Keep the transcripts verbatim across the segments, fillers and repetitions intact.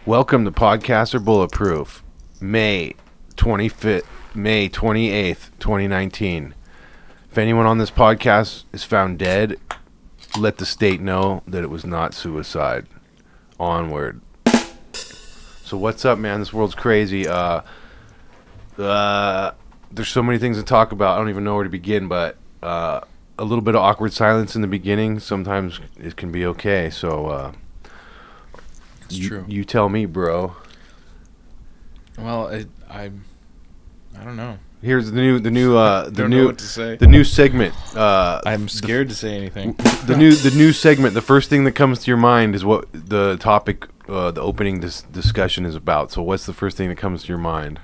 Welcome to Podcaster Bulletproof, May twenty-fifth, May twenty-eighth, twenty nineteen. If anyone on this podcast is found dead, let the state know that it was not suicide. Onward. So what's up, man? This world's crazy. Uh, uh, there's so many things to talk about. I don't even know where to begin, but uh, a little bit of awkward silence in the beginning. Sometimes it can be okay. So uh, it's you, true. You tell me, bro. Well, it, I, I don't know. Here's the new, the new, uh, the don't new, know what to say. the new segment. Uh, I'm scared to say anything. the new, the new segment. The first thing that comes to your mind is what the topic, uh, the opening dis- discussion is about. So, what's the first thing that comes to your mind?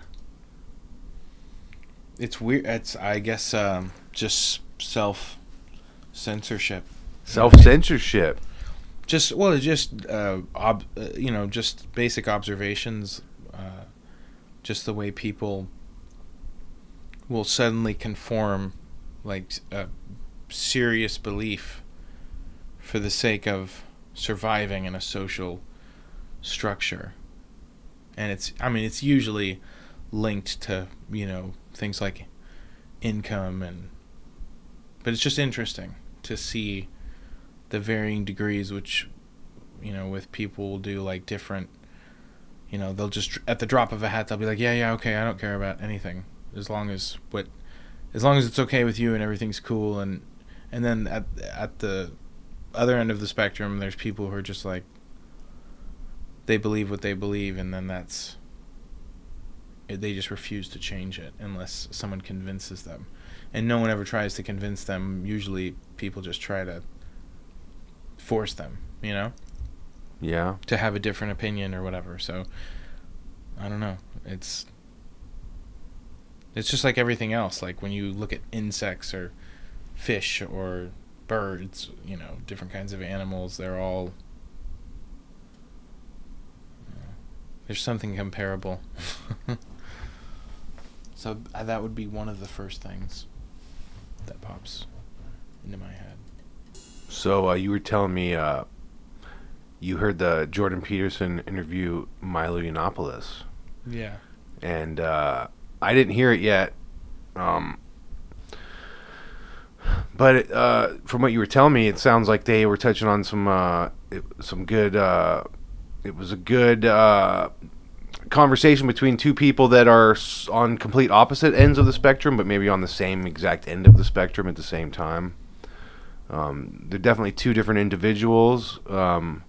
It's weird. It's I guess um, just self censorship. Self censorship. Just well, it's just uh, ob- uh, you know, just basic observations. Uh, just the way people will suddenly conform, like a serious belief, for the sake of surviving in a social structure. And it's, I mean, it's usually linked to, you know, things like income and, but it's just interesting to see the varying degrees which, you know, with people will do like different, you know, they'll just, at the drop of a hat, they'll be like, yeah, yeah, okay, I don't care about anything. As long as what, as long as it's okay with you and everything's cool, and and then at at the other end of the spectrum, there's people who are just like, they believe what they believe, and then that's, they just refuse to change it unless someone convinces them, and no one ever tries to convince them. Usually, people just try to force them, you know, Yeah. to have a different opinion or whatever. So I don't know. It's. It's just like everything else. Like when you look at insects or fish or birds, you know, different kinds of animals, they're all... You know, there's something comparable. So uh, that would be one of the first things that pops into my head. So uh, you were telling me uh, you heard the Jordan Peterson interview Milo Yiannopoulos. Yeah. And uh, I didn't hear it yet. Um, but it, uh, from what you were telling me, it sounds like they were touching on some uh, it, some good. Uh, it was a good uh, conversation between two people that are on complete opposite ends of the spectrum, but maybe on the same exact end of the spectrum at the same time. Um, they're definitely two different individuals. Um,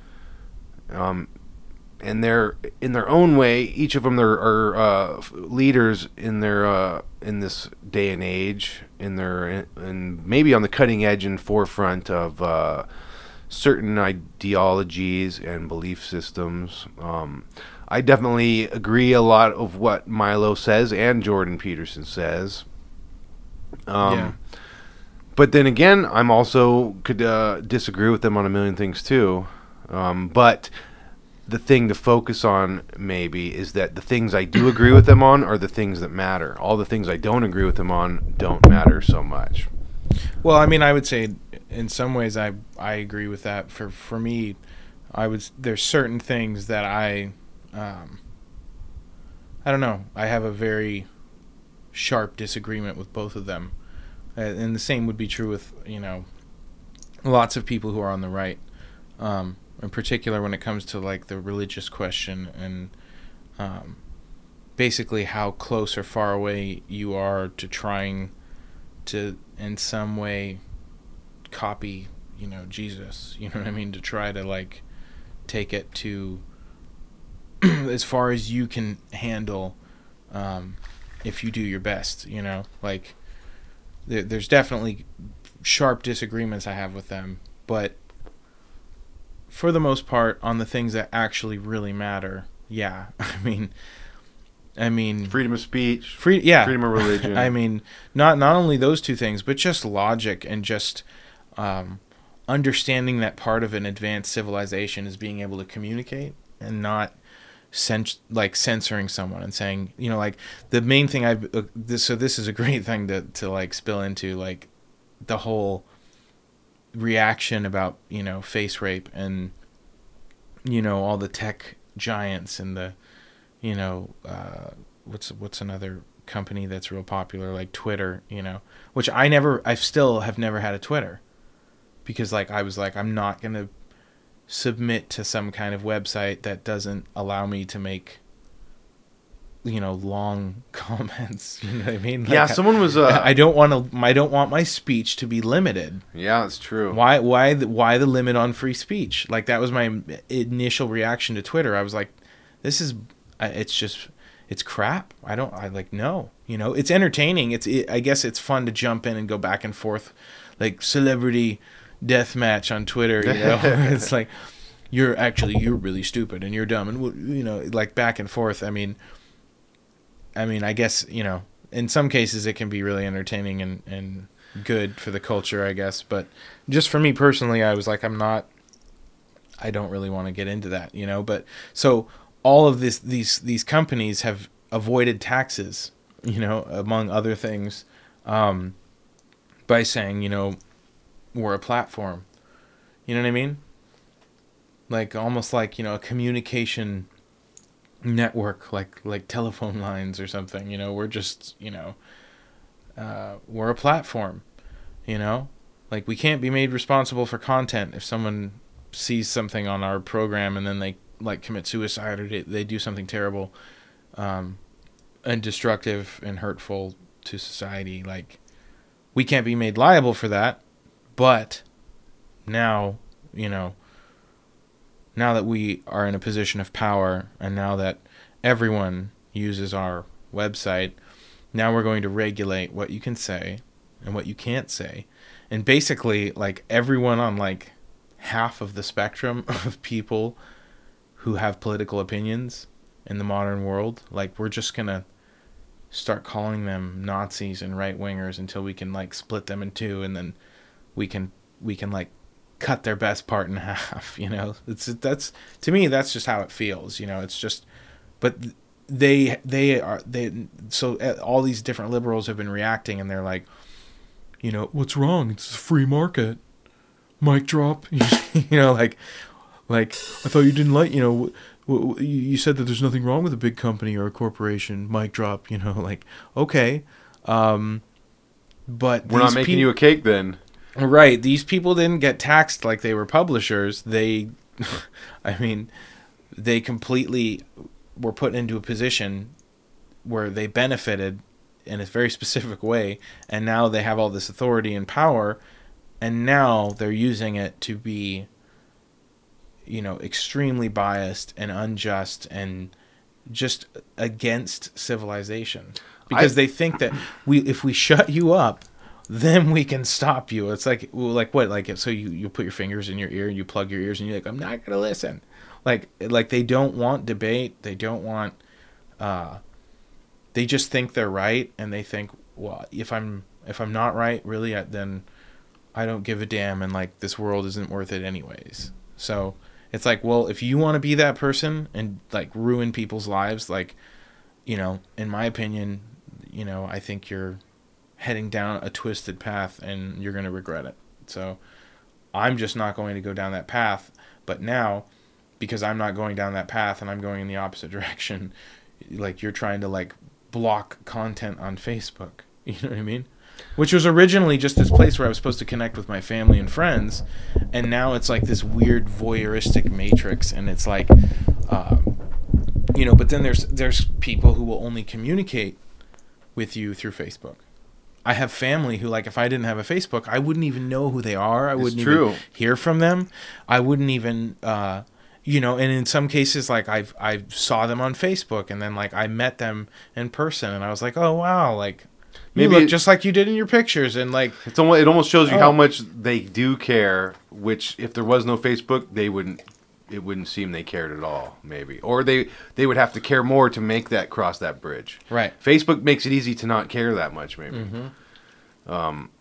um, and they're in their own way. Each of them are, are uh, leaders in their uh, in this day and age. In their and maybe on the cutting edge and forefront of uh, certain ideologies and belief systems. Um, I definitely agree a lot of what Milo says and Jordan Peterson says. Um, Yeah. But then again, I'm also could uh, disagree with them on a million things too. Um, but the thing to focus on maybe is that the things I do agree with them on are the things that matter. All the things I don't agree with them on don't matter so much. Well, I mean, I would say in some ways I I agree with that. For for me, I would there's certain things that I um, I don't know. I have a very sharp disagreement with both of them. Uh, and the same would be true with, you know, lots of people who are on the right. Um, in particular when it comes to like the religious question and um, basically how close or far away you are to trying to in some way copy, you know, Jesus, you know what I mean, to try to like take it to as far as you can handle um, if you do your best, you know, like there, there's definitely sharp disagreements I have with them, but for the most part, on the things that actually really matter, yeah. I mean, I mean, Freedom of speech, free, yeah, freedom of religion. I mean, not not only those two things, but just logic and just um, understanding that part of an advanced civilization is being able to communicate and not cens- like censoring someone and saying, you know, like the main thing I uh, this so this is a great thing to to like spill into, like the whole reaction about, you know, face rape and, you know, all the tech giants and the, you know, uh, what's what's another company that's real popular, like Twitter, you know, which I never, I still have never had a Twitter, because like I was like, I'm not going to submit to some kind of website that doesn't allow me to make, you know, long comments. You know what I mean? Like, yeah, someone was. Uh, I don't want to. I don't want my speech to be limited. Yeah, that's true. Why? Why? The, why the limit on free speech? Like that was my initial reaction to Twitter. I was like, this is. It's just. It's crap. I don't. I like no. You know, it's entertaining. It's. It, I guess it's fun to jump in and go back and forth, like celebrity death match on Twitter. You know, it's like you're actually you're really stupid and you're dumb and you know like back and forth. I mean. I mean, I guess, you know, in some cases it can be really entertaining and, and good for the culture, I guess. But just for me personally, I was like, I'm not, I don't really want to get into that, you know. But so all of this, these these companies have avoided taxes, you know, among other things, um, by saying, you know, we're a platform. You know what I mean? Like almost like, you know, a communication network, like like telephone lines or something. You know, we're just, you know, uh, we're a platform. You know, like we can't be made responsible for content if someone sees something on our program and then they like commit suicide or they, they do something terrible, um, and destructive and hurtful to society. Like we can't be made liable for that. But now, you know, now that we are in a position of power and now that everyone uses our website, now we're going to regulate what you can say and what you can't say. And basically, like everyone on like half of the spectrum of people who have political opinions in the modern world, like we're just going to start calling them Nazis and right-wingers until we can like split them in two, and then we can we can like cut their best part in half, you know. It's that's to me that's just how it feels, you know. It's just, but they they are they so all these different liberals have been reacting and they're like, you know, what's wrong? It's a free market. Mic drop. You know, like like I thought you didn't like, you know, you said that there's nothing wrong with a big company or a corporation. Mic drop, you know, like okay. Um but we're not making pe- you a cake then. Right. These people didn't get taxed like they were publishers. They, I mean, they completely were put into a position where they benefited in a very specific way. And now they have all this authority and power. And now they're using it to be, you know, extremely biased and unjust and just against civilization. Because I, they think that we, if we shut you up, then we can stop you. It's like, well, like what? Like, so you, you put your fingers in your ear and you plug your ears and you're like, I'm not going to listen. Like, like they don't want debate. They don't want, uh, they just think they're right. And they think, well, if I'm, if I'm not right, really, then I don't give a damn. And like, this world isn't worth it anyways. So it's like, well, if you want to be that person and like ruin people's lives, like, you know, in my opinion, you know, I think you're heading down a twisted path and you're going to regret it. So I'm just not going to go down that path. But now, because I'm not going down that path and I'm going in the opposite direction, like you're trying to like block content on Facebook. You know what I mean? Which was originally just this place where I was supposed to connect with my family and friends. And now it's like this weird voyeuristic matrix. And it's like, um, you know, but then there's there's people who will only communicate with you through Facebook. I have family who, like, if I didn't have a Facebook, I wouldn't even know who they are. I it's wouldn't true. even hear from them. I wouldn't even, uh, you know, and in some cases, like, I've, I saw them on Facebook, and then, like, I met them in person, and I was like, oh, wow, like, you Maybe look it, just like you did in your pictures, and, like... It's almost, it almost shows you oh. how much they do care, which, if there was no Facebook, they wouldn't... It wouldn't seem they cared at all, maybe. Or they, they would have to care more to make that cross that bridge. Right. Facebook makes it easy to not care that much, maybe. Mm-hmm. Um,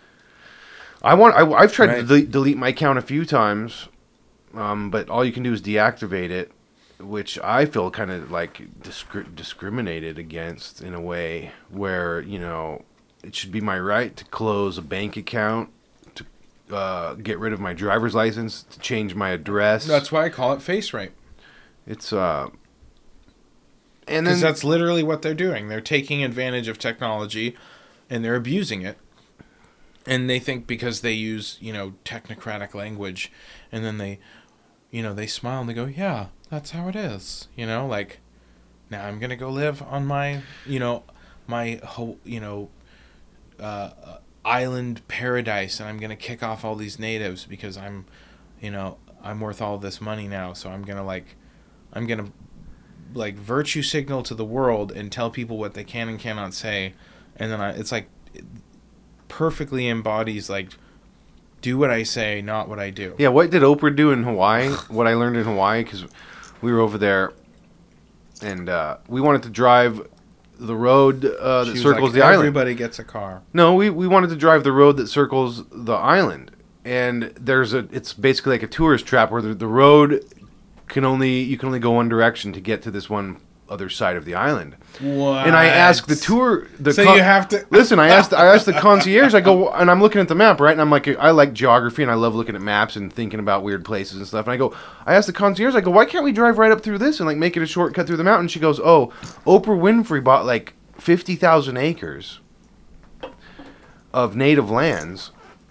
I want. I, I've tried right. to delete, delete my account a few times, um, but all you can do is deactivate it, which I feel kind of like discri- discriminated against in a way where, you know, it should be my right to close a bank account, Uh, get rid of my driver's license, to change my address. That's why I call it face rape. It's uh, and then Because that's literally what they're doing. They're taking advantage of technology, and they're abusing it. And they think because they use, you know, technocratic language, and then they, you know, they smile and they go, yeah, that's how it is. You know, like, now I'm going to go live on my, you know, my, whole, you know, uh, island paradise, and I'm going to kick off all these natives because I'm, you know, I'm worth all this money now. So I'm going to, like, I'm going to, like, virtue signal to the world and tell people what they can and cannot say. And then I, it's like, perfectly embodies like do what I say, not what I do. Yeah, what did Oprah do in Hawaii? What I learned in Hawaii, because we were over there, and uh, we wanted to drive the road uh, that She circles was like, the island. everybody gets a car. No, we, we wanted to drive the road that circles the island, and there's a it's basically like a tourist trap where the, the road can only you can only go one direction to get to this one other side of the island. What? And I asked the tour. The So con- you have to listen. I asked. I asked the concierge. I go, and I'm looking at the map, right? And I'm like, I like geography, and I love looking at maps and thinking about weird places and stuff. And I go, I asked the concierge. I go, why can't we drive right up through this and like make it a shortcut through the mountain? She goes, oh, Oprah Winfrey bought like fifty thousand acres of native lands,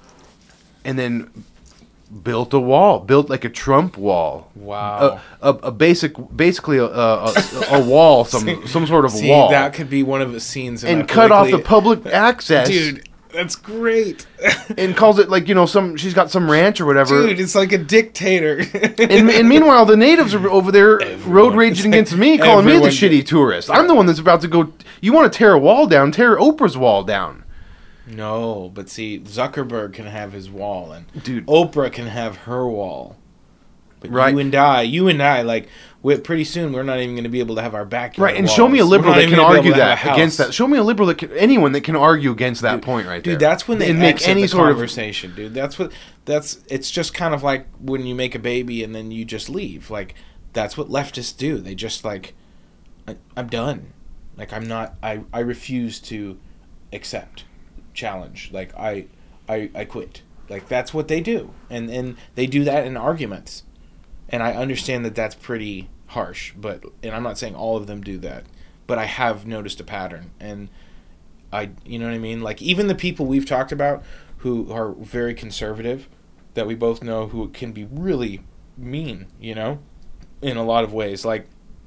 and then built a wall, built like a Trump wall. Wow. A, a, a basic, basically a, a, a wall, some See- some sort of See, wall, that could be one of the scenes. in and a cut off the politically- public access. Dude, that's great. And calls it like, you know, some she's got some ranch or whatever. Dude, it's like a dictator. And, and meanwhile, the natives are over there road raging against me, calling me the everyone- shitty tourist. I'm the one that's about to go. You want to tear a wall down? Tear Oprah's wall down, No, but see, Zuckerberg can have his wall, and dude. Oprah can have her wall. But Right. you and I, you and I, like, we pretty soon we're not even going to be able to have our backyard Right, and walls. show me a We're liberal not that even can gonna be argue able to have that a against house. that. Show me a liberal that can, anyone that can argue against that point right there. Dude, that's when they and make exit any the sort of conversation, dude. That's what that's. It's just kind of like when you make a baby and then you just leave. Like that's what leftists do. They just like, I, I'm done. Like I'm not. I I refuse to accept challenge. Like I I I quit. Like that's what they do, and and they do that in arguments. And I understand that that's pretty harsh, but and I'm not saying all of them do that, but I have noticed a pattern, and I, you know what I mean? Like even the people we've talked about who are very conservative, that we both know who can be really mean, you know, in a lot of ways. Like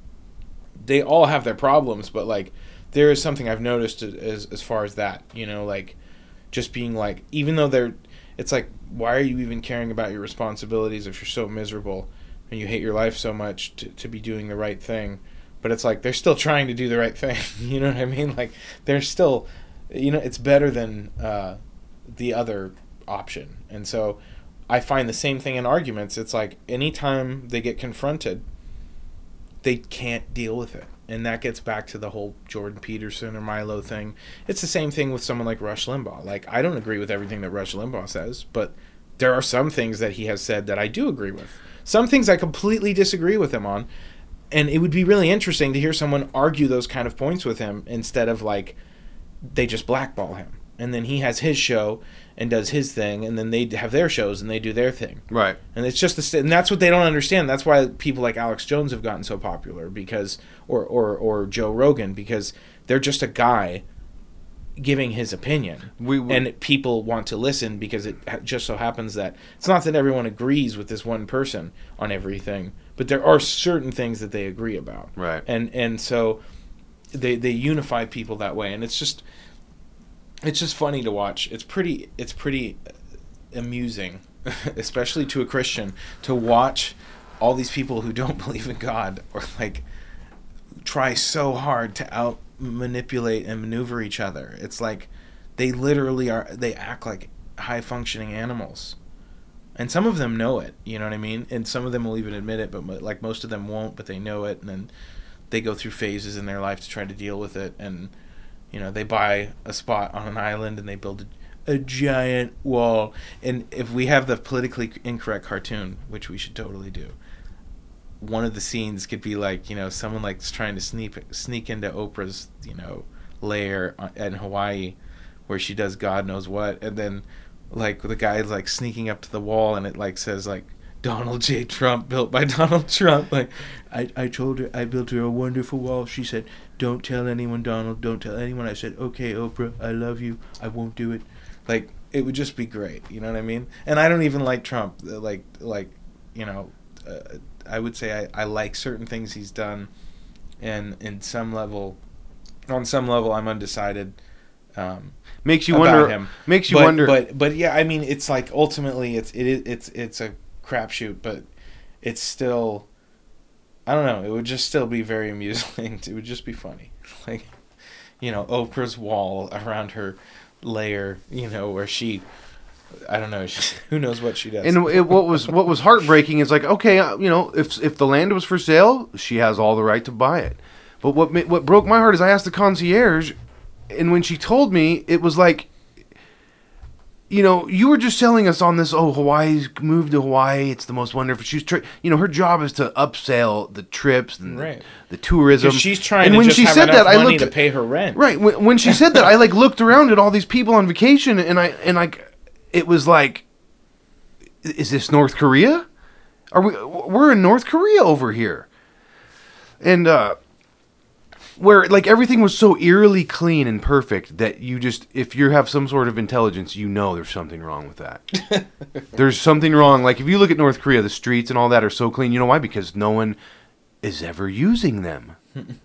they all have their problems, but like there is something I've noticed as as far as that, you know, like just being like, even though they're, it's like, why are you even caring about your responsibilities if you're so miserable? And you hate your life so much to, to be doing the right thing. But it's like they're still trying to do the right thing. You know what I mean? Like they're still, you know, it's better than uh, the other option. And so I find the same thing in arguments. It's like anytime they get confronted, they can't deal with it. And that gets back to the whole Jordan Peterson or Milo thing. It's the same thing with someone like Rush Limbaugh. Like I don't agree with everything that Rush Limbaugh says, but there are some things that he has said that I do agree with. Some things I completely disagree with him on, and it would be really interesting to hear someone argue those kind of points with him instead of like they just blackball him. And then he has his show and does his thing, and then they have their shows and they do their thing. right. And it's just the and that's what they don't understand. That's why people like Alex Jones have gotten so popular because or or or Joe Rogan, because they're just a guy giving his opinion. We, we And people want to listen because it ha- just so happens that it's not that everyone agrees with this one person on everything, but there are certain things that they agree about. right. And and so they they unify people that way, and it's just it's just funny to watch. It's pretty it's pretty amusing, especially to a Christian, to watch all these people who don't believe in God or like try so hard to out manipulate and maneuver each other. It's like they literally are they act like high functioning animals, and some of them know it, you know what I mean, and some of them will even admit it, but like most of them won't, but they know it, and then they go through phases in their life to try to deal with it. And you know, they buy a spot on an island and they build a, a giant wall. And if we have the politically incorrect cartoon, which we should totally do, one of the scenes could be like, you know, someone like trying to sneak sneak into Oprah's, you know, lair in Hawaii, where she does God knows what, and then like the guy's like sneaking up to the wall, and it like says like Donald J. Trump, built by Donald Trump. Like, I, I told her, I built her a wonderful wall. She said, don't tell anyone, Donald. Don't tell anyone. I said, okay, Oprah, I love you. I won't do it. Like, it would just be great. You know what I mean? And I don't even like Trump. Like, like you know, uh, I would say I, I like certain things he's done. And in some level, on some level, I'm undecided. Um, makes you about wonder. Him. Makes you but, wonder. But but yeah, I mean, it's like ultimately, it's it is it's it's a crapshoot, but it's still. I don't know. It would just still be very amusing. It would just be funny, like, you know, Oprah's wall around her lair. You know, where she. I don't know. She, who knows what she does? And it, what was what was heartbreaking is like, okay, uh, you know, if if the land was for sale, she has all the right to buy it. But what ma- what broke my heart is I asked the concierge, and when she told me, it was like, you know, you were just selling us on this. Oh, Hawaii, move to Hawaii. It's the most wonderful. She's, tra- you know, her job is to upsell the trips and right. the, the tourism. Because she's trying and to when just she have said enough that, money I looked to pay her rent. Right. When, when she said that, I like looked around at all these people on vacation, and I and like, it was like, is this North Korea? Are we? We're in North Korea over here, and uh, where like everything was so eerily clean and perfect that you just, if you have some sort of intelligence, you know there's something wrong with that. There's something wrong. Like if you look at North Korea, the streets and all that are so clean. You know why? Because no one is ever using them.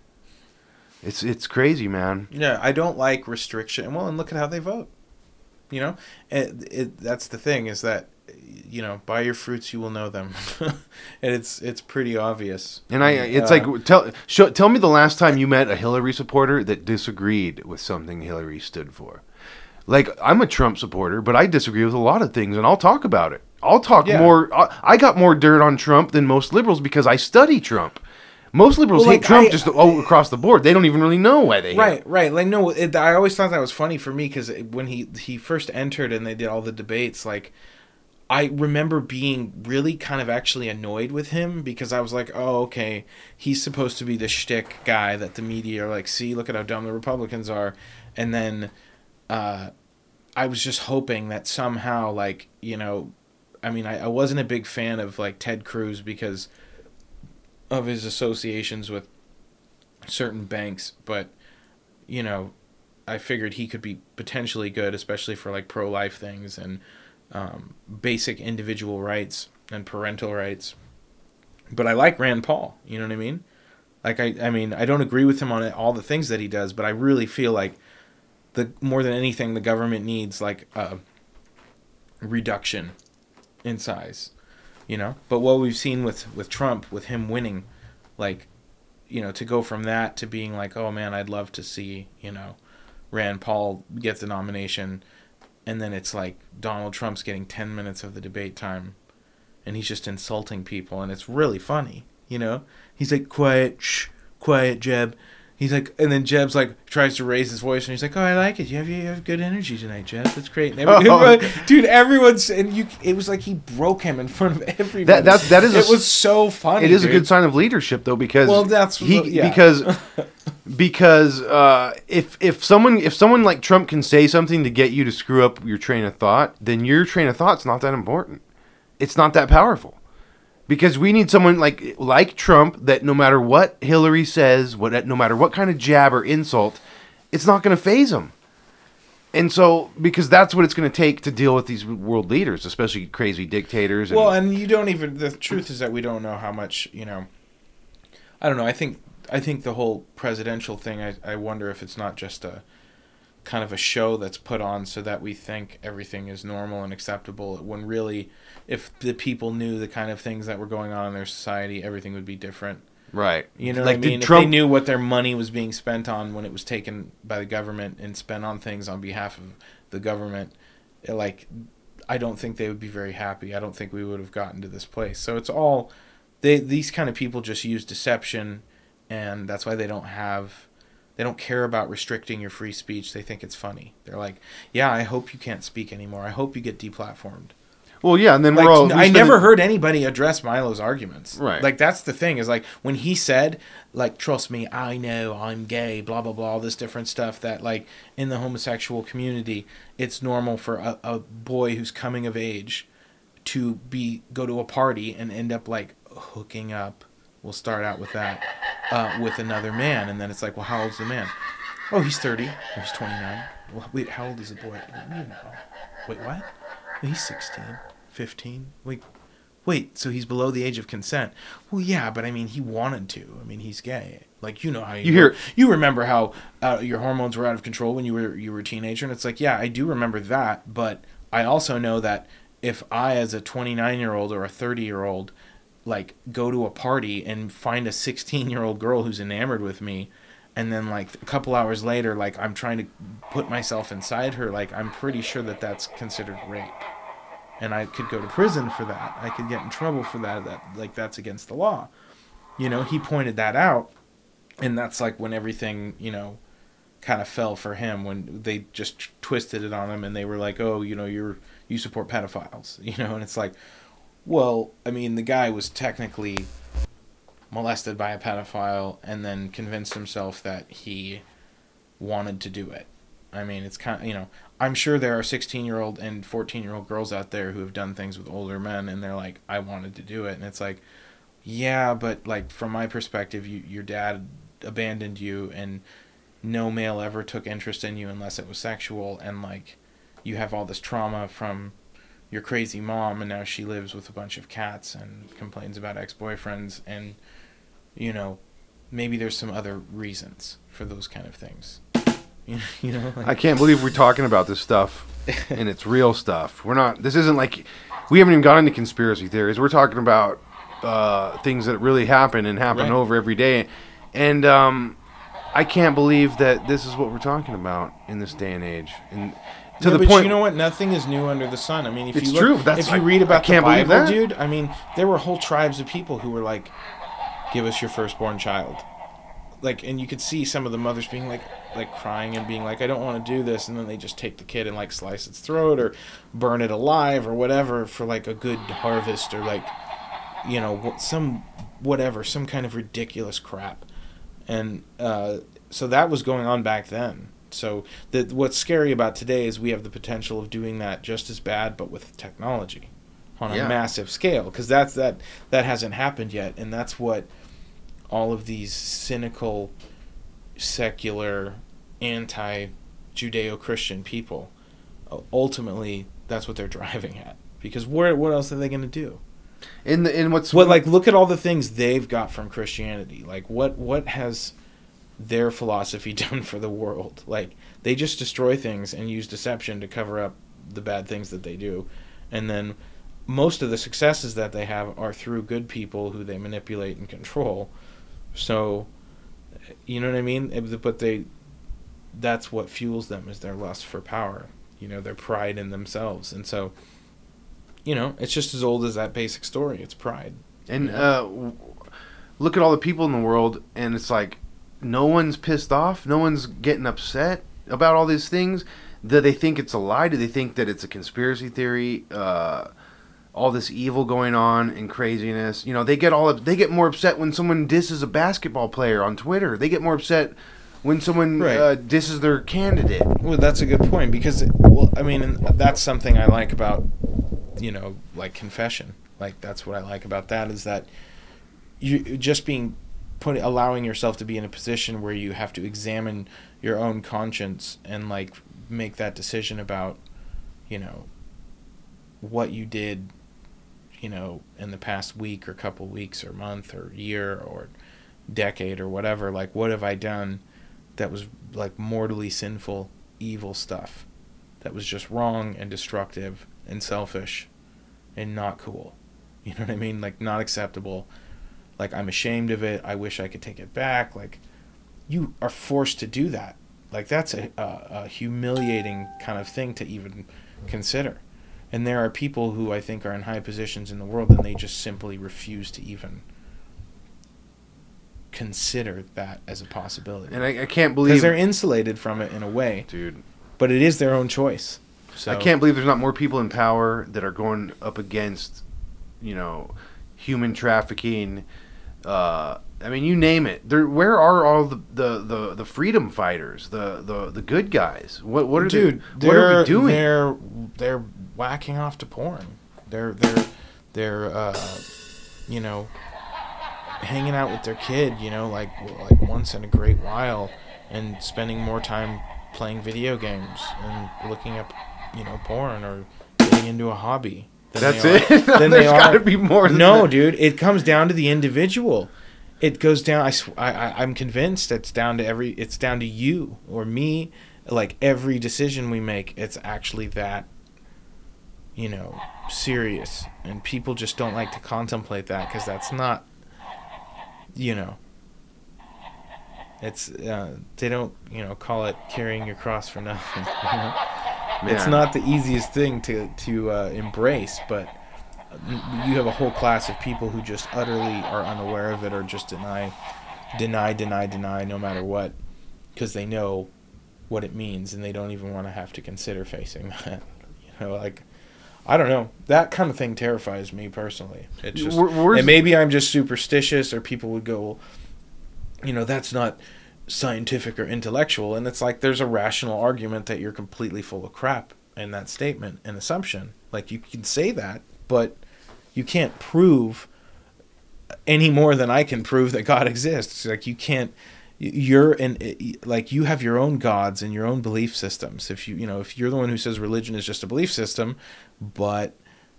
It's it's crazy, man. Yeah, I don't like restriction. Well, and look at how they vote. You know, it, it that's the thing is that, you know, by your fruits you will know them, and it's it's pretty obvious. And I, it's uh, like tell show, tell me the last time you met a Hillary supporter that disagreed with something Hillary stood for. Like I'm a Trump supporter, but I disagree with a lot of things, and I'll talk about it. I'll talk Yeah. more. I, I got more dirt on Trump than most liberals because I study Trump. Most liberals Well, hate like, Trump I- just oh, across the board. They don't even really know why they hate Right, him. right. Like no, it, I always thought that was funny for me because when he he first entered and they did all the debates, like I remember being really kind of actually annoyed with him because I was like, oh, okay, he's supposed to be the shtick guy that the media are like, see, look at how dumb the Republicans are, and then uh, I was just hoping that somehow, like, you know, I mean, I, I wasn't a big fan of like Ted Cruz because of his associations with certain banks, but you know, I figured he could be potentially good, especially for like pro-life things and um, basic individual rights and parental rights. But I like Rand Paul, you know what I mean? Like I, I mean, I don't agree with him on all the things that he does, but I really feel like the more than anything, the government needs like a reduction in size. You know, but what we've seen with, with Trump, with him winning, like, you know, to go from that to being like, oh man, I'd love to see, you know, Rand Paul get the nomination, and then it's like Donald Trump's getting ten minutes of the debate time, and he's just insulting people, and it's really funny, you know? He's like, quiet, shh, quiet, Jeb. He's like, and then Jeb's like, tries to raise his voice, and he's like, oh, I like it. You have you have good energy tonight, Jeb. That's great. And every, everyone, dude, everyone's, and you, it was like he broke him in front of everybody. That that that is it a, was so funny. It is dude. a good sign of leadership, though, because Well, that's he yeah. because because uh, if if someone if someone like Trump can say something to get you to screw up your train of thought, then your train of thought's not that important. It's not that powerful. Because we need someone like like Trump that no matter what Hillary says, what no matter what kind of jab or insult, it's not going to faze him. And so, because that's what it's going to take to deal with these world leaders, especially crazy dictators. And, Well, and you don't even. The truth is that we don't know how much, you know. I don't know. I think I think the whole presidential thing. I I wonder if it's not just a kind of a show that's put on so that we think everything is normal and acceptable, when really, if the people knew the kind of things that were going on in their society, everything would be different. Right. You know like, what I mean? Trump, if they knew what their money was being spent on when it was taken by the government and spent on things on behalf of the government, it, like, I don't think they would be very happy. I don't think we would have gotten to this place. So it's all, they these kind of people just use deception, and that's why they don't have, they don't care about restricting your free speech. They think it's funny. They're like, yeah, I hope you can't speak anymore. I hope you get deplatformed. Well, yeah, and then Like, we're all. I never heard anybody address Milo's arguments. Right. Like, that's the thing, is like, when he said, like, trust me, I know I'm gay, blah, blah, blah, all this different stuff that, like, in the homosexual community, it's normal for a, a boy who's coming of age to be go to a party and end up like hooking up. We'll start out with that uh, with another man, and then it's like, well, how old's the man? Oh, he's thirty. Or he's twenty-nine. Well, wait, how old is the boy? You know. Wait, what? Well, he's sixteen, fifteen. Wait, wait. So he's below the age of consent? Well, yeah, but I mean, he wanted to. I mean, he's gay. Like, you know how you, you hear. You remember how uh, your hormones were out of control when you were you were a teenager, and it's like, yeah, I do remember that, but I also know that if I, as a twenty-nine-year-old or a thirty-year-old, like, go to a party and find a sixteen-year-old girl who's enamored with me, and then, like, a couple hours later, like, I'm trying to put myself inside her, like, I'm pretty sure that that's considered rape. And I could go to prison for that. I could get in trouble for that. That like, that's against the law. You know, he pointed that out, and that's, like, when everything, you know, kind of fell for him, when they just twisted it on him, and they were like, oh, you know, you're you support pedophiles, you know, and it's like, well, I mean, the guy was technically molested by a pedophile and then convinced himself that he wanted to do it. I mean, it's kind of, you know, I'm sure there are sixteen-year-old and fourteen-year-old girls out there who have done things with older men, and they're like, I wanted to do it. And it's like, yeah, but, like, from my perspective, you, your dad abandoned you, and no male ever took interest in you unless it was sexual, and, like, you have all this trauma from your crazy mom, and now she lives with a bunch of cats and complains about ex-boyfriends, and, you know, maybe there's some other reasons for those kind of things. You know, like, I can't believe we're talking about this stuff, and it's real stuff. We're not. This isn't like we haven't even got into conspiracy theories. We're talking about uh, things that really happen and happen right. over every day, and um, I can't believe that this is what we're talking about in this day and age. And to yeah, the but point, you know what? Nothing is new under the sun. I mean, if it's you look, true. That's, if you I, read about I can't the Bible, believe that. dude, I mean, there were whole tribes of people who were like, "Give us your firstborn child." Like, and you could see some of the mothers being like, like crying and being like, I don't want to do this. And then they just take the kid and like slice its throat or burn it alive or whatever for like a good harvest, or like, you know, some, whatever, some kind of ridiculous crap. And uh, so that was going on back then. So the, what's scary about today is we have the potential of doing that just as bad, but with technology on a Yeah. massive scale. Because that's, that, that hasn't happened yet. And that's what all of these cynical, secular, anti-Judeo-Christian people, ultimately, that's what they're driving at. Because where, what else are they going to do? In the in what's What like look at all the things they've got from Christianity. Like what what has their philosophy done for the world? Like they just destroy things and use deception to cover up the bad things that they do, and then most of the successes that they have are through good people who they manipulate and control. So, you know what I mean? But they, that's what fuels them, is their lust for power, you know, their pride in themselves. And so, you know, it's just as old as that basic story. It's pride. And you know? uh, look at all the people in the world, and it's like no one's pissed off. No one's getting upset about all these things. Do they think it's a lie? Do they think that it's a conspiracy theory? Uh, all this evil going on and craziness. You know, they get all they get more upset when someone disses a basketball player on Twitter. They get more upset when someone Right. uh, disses their candidate. Well, that's a good point, because, well, I mean, and that's something I like about, you know, like confession. Like that's what I like about that, is that you just being put allowing yourself to be in a position where you have to examine your own conscience and like make that decision about, you know, what you did, you know, in the past week or couple weeks or month or year or decade or whatever. Like, what have I done that was like mortally sinful, evil stuff that was just wrong and destructive and selfish and not cool? You know what I mean? Like, not acceptable. Like, I'm ashamed of it. I wish I could take it back. Like, you are forced to do that. Like, that's a, a, a humiliating kind of thing to even consider. And there are people who I think are in high positions in the world, and they just simply refuse to even consider that as a possibility. And I, I can't believe... Because they're insulated from it in a way. Dude. But it is their own choice. So I can't believe there's not more people in power that are going up against, you know, human trafficking. Uh, I mean, you name it. There, where are all the, the, the, the freedom fighters, the, the, the good guys? What what are Dude, they? What are we doing? They're they're whacking off to porn. They're they're they're uh, you know, hanging out with their kid, you know, like like once in a great while, and spending more time playing video games and looking up, you know, porn or getting into a hobby. That's it? Then There's got to be more than No, that. dude. It comes down to the individual. It goes down. I, sw- I, I, I'm convinced it's down to every. It's down to you or me. Like every decision we make, it's actually that, you know, serious. And people just don't like to contemplate that because that's not, you know. It's uh, they don't, you know, call it carrying your cross for nothing. You know? It's not the easiest thing to to uh, embrace, but you have a whole class of people who just utterly are unaware of it or just deny, deny, deny, deny, no matter what, because they know what it means and they don't even want to have to consider facing that. You know, like, I don't know. That kind of thing terrifies me personally. It's just, and maybe I'm just superstitious, or people would go, you know, that's not scientific or intellectual, and it's like there's a rational argument that you're completely full of crap in that statement and assumption. Like, you can say that, but you can't prove any more than I can prove that God exists. Like, you can't, you're in, like, you have your own gods and your own belief systems. If you, you know, if you're the one who says religion is just a belief system, but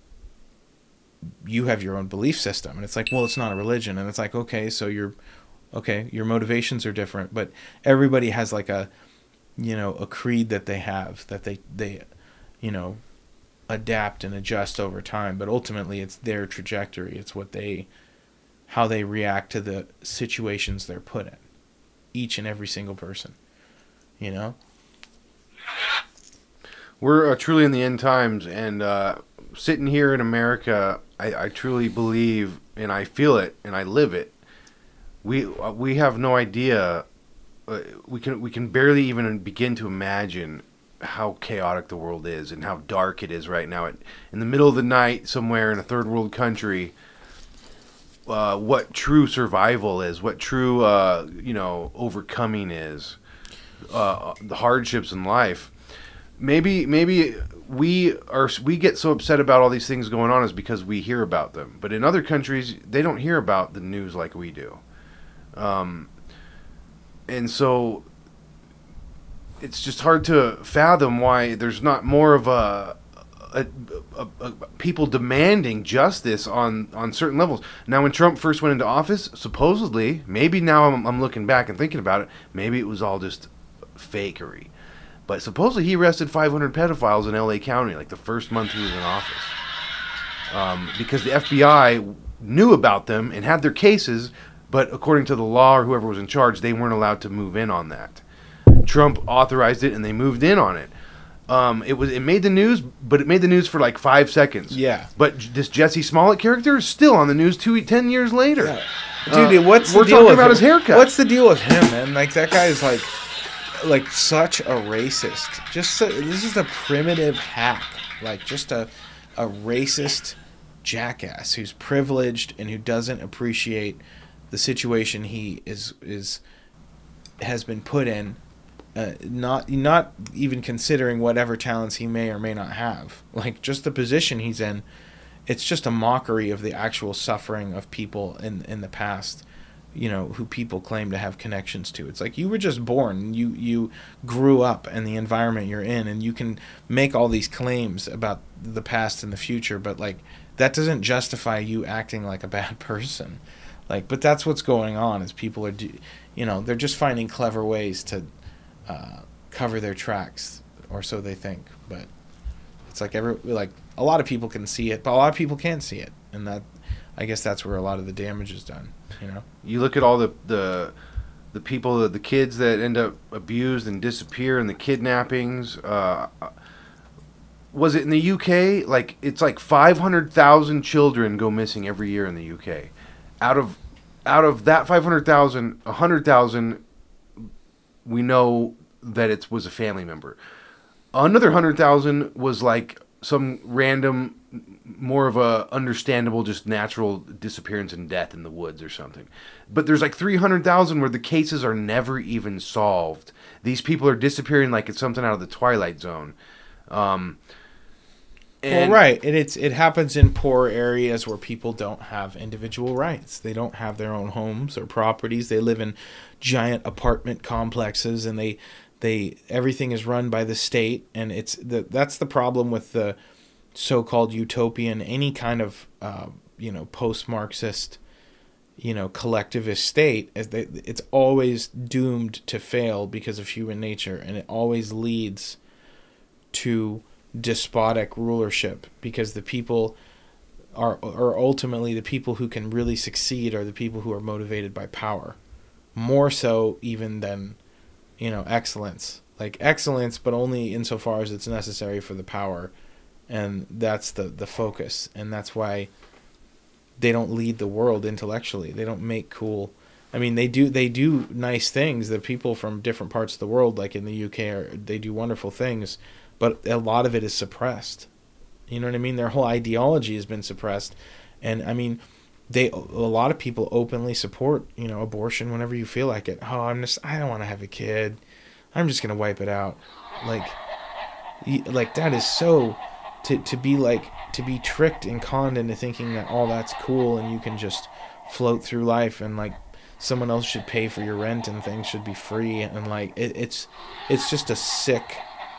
you have your own belief system, and it's like, well, it's not a religion, and it's like, okay, so you're okay, your motivations are different, but everybody has like a, you know, a creed that they have that they, they, you know, adapt and adjust over time. But ultimately, it's their trajectory. It's what they, how they react to the situations they're put in. Each and every single person, you know? We're uh, truly in the end times, and uh, sitting here in America, I, I truly believe, and I feel it, and I live it. We we have no idea. Uh, we can we can barely even begin to imagine how chaotic the world is and how dark it is right now. It, in the middle of the night, somewhere in a third world country, uh, what true survival is, what true uh, you know overcoming is, uh, the hardships in life. Maybe maybe we are we get so upset about all these things going on is because we hear about them. But in other countries, they don't hear about the news like we do. Um, and so it's just hard to fathom why there's not more of a, a, a, a people demanding justice on, on certain levels. Now, when Trump first went into office, supposedly, maybe now I'm, I'm looking back and thinking about it, maybe it was all just fakery. But supposedly he arrested five hundred pedophiles in L A County, like the first month he was in office. Um, because the F B I knew about them and had their cases, but according to the law or whoever was in charge, they weren't allowed to move in on that. Trump authorized it, and they moved in on it. Um, it was it made the news, but it made the news for like five seconds. Yeah. But this Jesse Smollett character is still on the news two, ten years later. Yeah. Dude, uh, what's the we're deal talking with about him? his haircut. What's the deal with him, man? Like, that guy is like, like such a racist. Just so, this is a primitive hack. Like, just a a racist jackass who's privileged and who doesn't appreciate the situation he is is has been put in, uh, not not even considering whatever talents he may or may not have. Like, just the position he's in, it's just a mockery of the actual suffering of people in in the past, you know, who people claim to have connections to. It's like, you were just born, you you grew up in the environment you're in, and you can make all these claims about the past and the future, but like, that doesn't justify you acting like a bad person. Like, but that's what's going on, is people are, do, you know, they're just finding clever ways to uh, cover their tracks, or so they think. But it's like every like a lot of people can see it, but a lot of people can't see it, and that, I guess that's where a lot of the damage is done. You know, you look at all the the the people, the kids that end up abused and disappear, and the kidnappings. Uh, was it in the U K? Like, it's like five hundred thousand children go missing every year in the U K. Out of out of that five hundred thousand, one hundred thousand, we know that it was a family member. Another one hundred thousand was like some random, more of a understandable, just natural disappearance and death in the woods or something. But there's like three hundred thousand where the cases are never even solved. These people are disappearing like it's something out of the Twilight Zone. Um, And well, right, and it's it happens in poor areas where people don't have individual rights. They don't have their own homes or properties. They live in giant apartment complexes, and they they everything is run by the state. And it's the that's the problem with the so-called utopian, any kind of uh, you know post-Marxist, you know collectivist state. As they, it's always doomed to fail because of human nature, and it always leads to despotic rulership, because the people are are ultimately the people who can really succeed are the people who are motivated by power, more so even than you know excellence. Like excellence, but only insofar as it's necessary for the power, and that's the the focus. And that's why they don't lead the world intellectually. They don't make cool. I mean, they do they do nice things. The people from different parts of the world, like in the U K, are they do wonderful things. But a lot of it is suppressed. You know what I mean? Their whole ideology has been suppressed. And, I mean, they a lot of people openly support, you know, abortion whenever you feel like it. Oh, I'm just, I don't want to have a kid. I'm just going to wipe it out. Like, like that is so, to, to be like, to be tricked and conned into thinking that all that's cool and you can just float through life and, like, someone else should pay for your rent and things should be free. And, like, it, it's it's just a sick...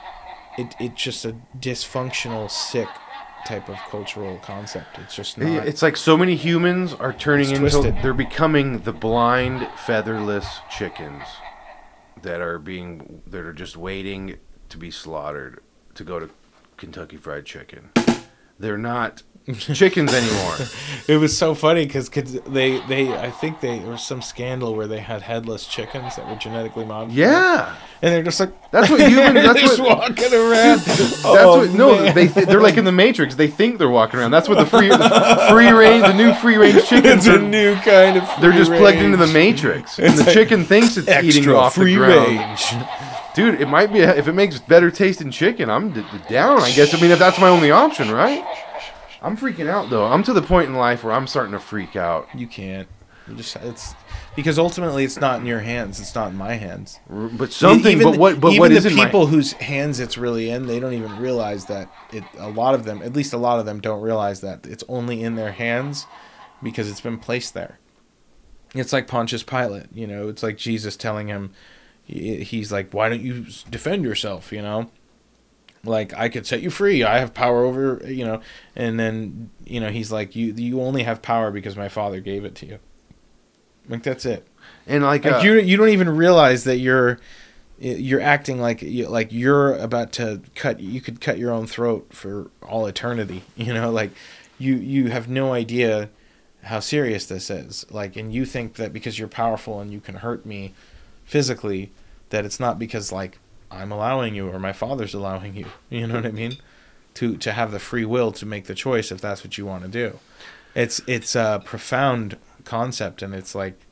It it's just a dysfunctional, sick type of cultural concept. It's just not. It's like so many humans are turning into. Twisted. They're becoming the blind, featherless chickens that are being that are just waiting to be slaughtered to go to Kentucky Fried Chicken. They're not chickens anymore. It was so funny because they they I think they there was some scandal where they had headless chickens that were genetically modified. Yeah. And they're just like, that's what humans. That's they're just what walking around. That's oh, what. No, man. they th- they're like in the Matrix. They think they're walking around. That's what the free the free range, the new free range chickens. It's a are, new kind of. Free they're just range. plugged into the Matrix, and the like chicken thinks it's eating off free the ground. range. Dude, it might be a, if it makes better tasting chicken. I'm d- d- down. I guess. I mean, if that's my only option, right? I'm freaking out though. I'm to the point in life where I'm starting to freak out. You can't. You just it's because ultimately it's not in your hands. It's not in my hands. But something. Even, but what? But even what the is in my people whose hands it's really in, they don't even realize that it. A lot of them, at least a lot of them, don't realize that it's only in their hands because it's been placed there. It's like Pontius Pilate. You know, it's like Jesus telling him, he's like, "Why don't you defend yourself?" You know. Like, I could set you free. I have power over, you know. And then, you know, he's like, you you only have power because my father gave it to you. Like, that's it. And like, like uh, you you don't even realize that you're you're acting like like you're about to cut. You could cut your own throat for all eternity. You know, like you you have no idea how serious this is. Like, and you think that because you're powerful and you can hurt me physically, that it's not because like I'm allowing you or my father's allowing you. You know what I mean? To to have the free will to make the choice if that's what you want to do. It's it's a profound concept, and it's like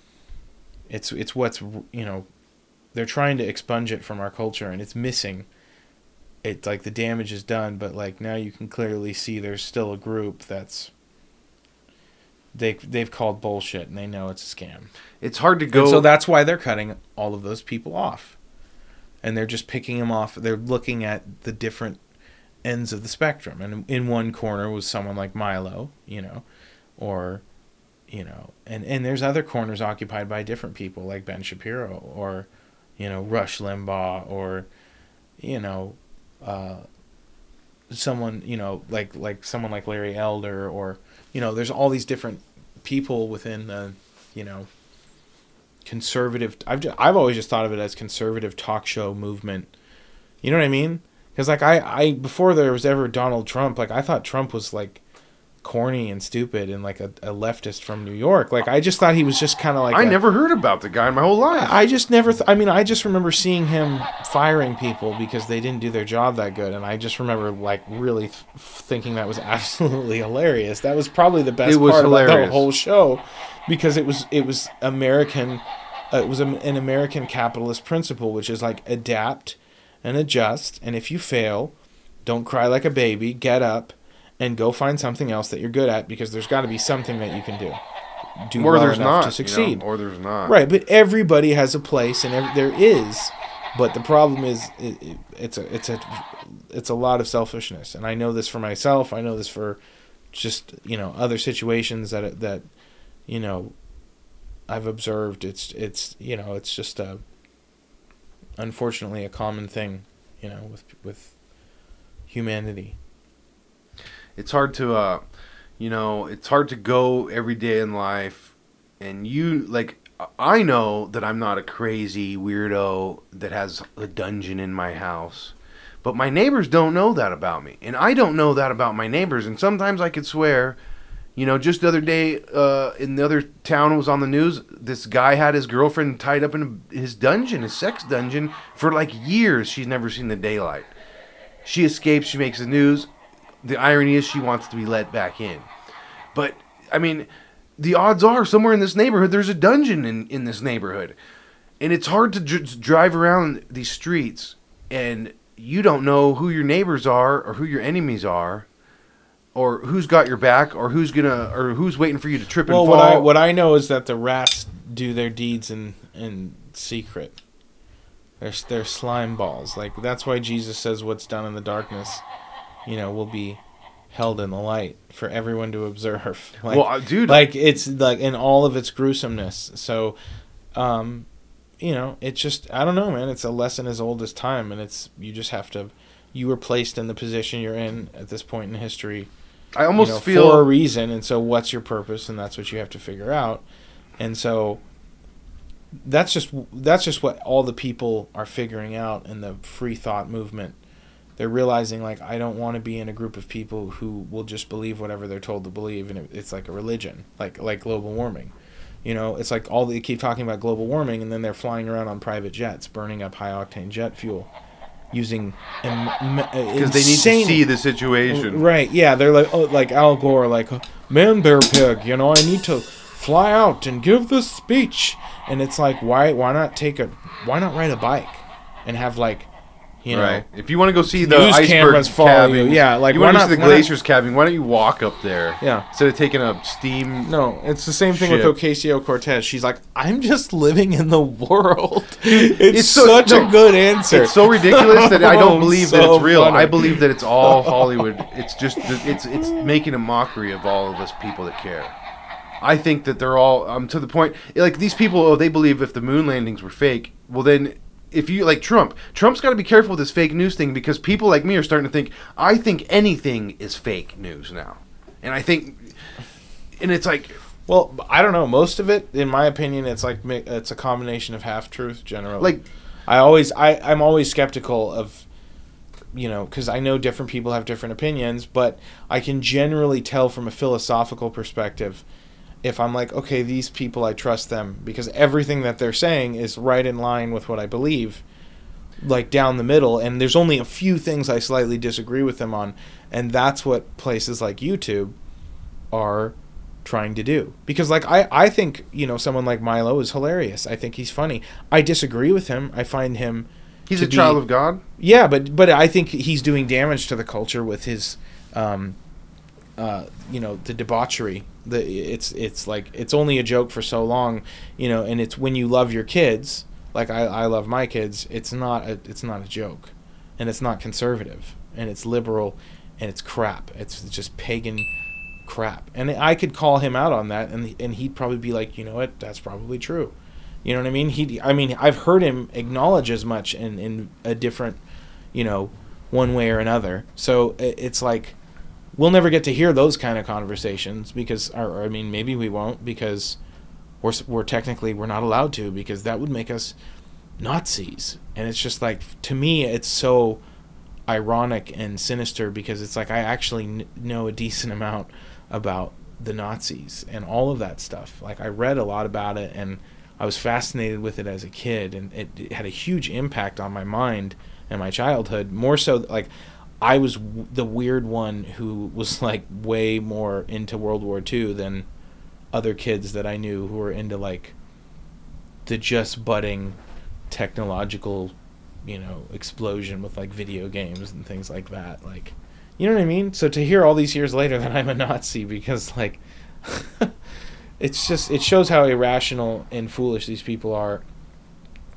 it's it's what's, you know, they're trying to expunge it from our culture, and it's missing. It's like the damage is done, but like now you can clearly see there's still a group that's they they've called bullshit, and they know it's a scam. It's hard to go. And so that's why they're cutting all of those people off. And they're just picking them off. They're looking at the different ends of the spectrum. And in one corner was someone like Milo, you know, or, you know, and, and there's other corners occupied by different people like Ben Shapiro or, you know, Rush Limbaugh or, you know, uh, someone, you know, like, like someone like Larry Elder or, you know, there's all these different people within the, you know, conservative. I've just, I've always just thought of it as conservative talk show movement. You know what I mean? Because like I, I before there was ever Donald Trump, like I thought Trump was like corny and stupid and like a, a leftist from New York. Like I just thought he was just kind of like I a, never heard about the guy in my whole life. I just never. Th- I mean, I just remember seeing him firing people because they didn't do their job that good, and I just remember like really th- thinking that was absolutely hilarious. That was probably the best It was part hilarious. about the whole show, because it was it was American. Uh, it was a, an American capitalist principle, which is like adapt and adjust, and if you fail, don't cry like a baby. Get up and go find something else that you're good at, because there's got to be something that you can do. Do or well there's enough not to succeed. You know, or there's not. Right, but everybody has a place, and every, there is. But the problem is, it, it, it's a it's a it's a lot of selfishness, and I know this for myself. I know this for just, you know, other situations that that you know I've observed. It's it's you know it's just a unfortunately a common thing, you know, with with humanity. It's hard to uh you know, it's hard to go every day in life, and you like I know that I'm not a crazy weirdo that has a dungeon in my house. But my neighbors don't know that about me. And I don't know that about my neighbors. And sometimes I could swear, you know, just the other day uh, in the other town, it was on the news, this guy had his girlfriend tied up in his dungeon, his sex dungeon, for like years. She's never seen the daylight. She escapes, she makes the news. The irony is she wants to be let back in. But, I mean, the odds are somewhere in this neighborhood there's a dungeon in, in this neighborhood. And it's hard to dr- drive around these streets and you don't know who your neighbors are or who your enemies are or who's got your back or who's gonna or who's waiting for you to trip and well, fall. What I, what I know is that the rats do their deeds in, in secret. They're, they're slime balls. Like, that's why Jesus says what's done in the darkness, you know, will be held in the light for everyone to observe. Like, well, dude, like it's like in all of its gruesomeness. So, um, you know, it's just, I don't know, man. It's a lesson as old as time, and it's, you just have to, you were placed in the position you're in at this point in history. I almost you know, feel for a reason, and so what's your purpose, and that's what you have to figure out. And so that's just that's just what all the people are figuring out in the free thought movement. They're realizing, like, I don't want to be in a group of people who will just believe whatever they're told to believe, and it, it's like a religion, like like global warming. You know, it's like all they keep talking about global warming, and then they're flying around on private jets, burning up high octane jet fuel, using because they need to see the situation. Right? Yeah, they're like, oh, like Al Gore, like, man, bear, pig. You know, I need to fly out and give this speech, and it's like, why? Why not take a? Why not ride a bike, and have like. You know, right. If you want to go see the news iceberg cameras follow you. calving, Yeah, like you why want to not, see the why not- glaciers calving, why don't you walk up there? Yeah. Instead of taking a steam. No, it's the same thing ship. with Ocasio-Cortez. She's like, I'm just living in the world. It's, It's so- such no, a good answer. It's so ridiculous that I don't Oh, believe that so it's real. funny. I believe that it's all Hollywood. It's just it's it's making a mockery of all of us people that care. I think that they're all um to the point. Like these people, oh, they believe if the moon landings were fake. Well, then. If you like Trump, Trump's got to be careful with this fake news thing because people like me are starting to think I think anything is fake news now, and I think, and it's like, well, I don't know. Most of it, in my opinion, it's like mi- it's a combination of half truth generally. like I always, I, I'm always skeptical of, you know, because I know different people have different opinions, but I can generally tell from a philosophical perspective if I'm like, okay, these people, I trust them because everything that they're saying is right in line with what I believe, like down the middle, and there's only a few things I slightly disagree with them on, and that's what places like YouTube are trying to do. Because, like, I, I think, you know, someone like Milo is hilarious. I think he's funny. I disagree with him. I find him... he's to a be- child of God. Yeah, but but I think he's doing damage to the culture with his... Um, uh, you know, the debauchery. The it's it's like it's only a joke for so long, you know, and it's when you love your kids, like I, I love my kids. It's not a it's not a joke, and it's not conservative, and it's liberal, and it's crap. It's just pagan crap, and I could call him out on that, and and he'd probably be like, you know what, that's probably true. You know what I mean? He I mean I've heard him acknowledge as much in in a different, you know, one way or another. So it, it's like. We'll never get to hear those kind of conversations because, or, or I mean, maybe we won't because we're we're technically we're not allowed to because that would make us Nazis. And it's just like, to me, it's so ironic and sinister because it's like I actually kn- know a decent amount about the Nazis and all of that stuff. Like I read a lot about it and I was fascinated with it as a kid, and it, it had a huge impact on my mind and my childhood. More so, like. I was w- the weird one who was like way more into World War Two than other kids that I knew who were into like the just budding technological, you know, explosion with like video games and things like that. Like, you know what I mean? So to hear all these years later that I'm a Nazi because like it's just, it shows how irrational and foolish these people are.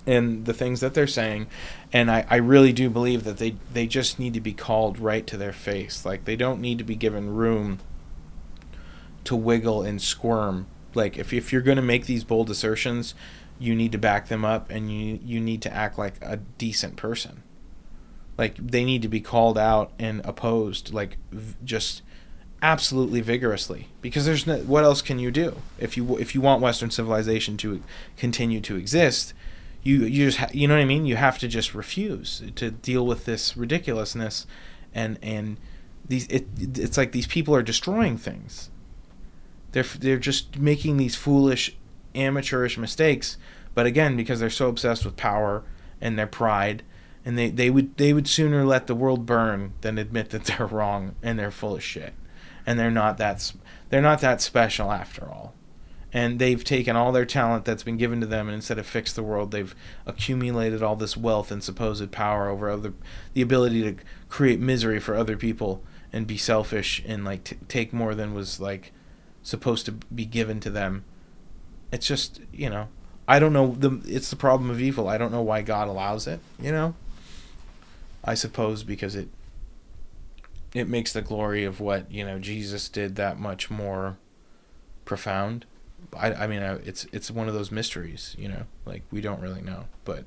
in the things that they're saying, and I, I really do believe that they, they just need to be called right to their face. Like, they don't need to be given room to wiggle and squirm. Like, if if you're going to make these bold assertions, you need to back them up, and you you need to act like a decent person. Like, they need to be called out and opposed, like, v- just absolutely vigorously, because there's no, what else can you do if you if you want Western civilization to continue to exist? You you just ha- you know what I mean? You have to just refuse to deal with this ridiculousness, and and these it it's like these people are destroying things. They're they're just making these foolish, amateurish mistakes, but again, because they're so obsessed with power and their pride, and they, they would they would sooner let the world burn than admit that they're wrong and they're full of shit, and they're not that they're not that special after all. And they've taken all their talent that's been given to them, and instead of fix the world, they've accumulated all this wealth and supposed power over other, the ability to create misery for other people and be selfish and like t- take more than was like supposed to be given to them. It's just, you know, I don't know, the it's the problem of evil. I don't know why God allows it, you know? I suppose because it it makes the glory of what, you know, Jesus did that much more profound. I, I mean, it's it's one of those mysteries, you know, like we don't really know, but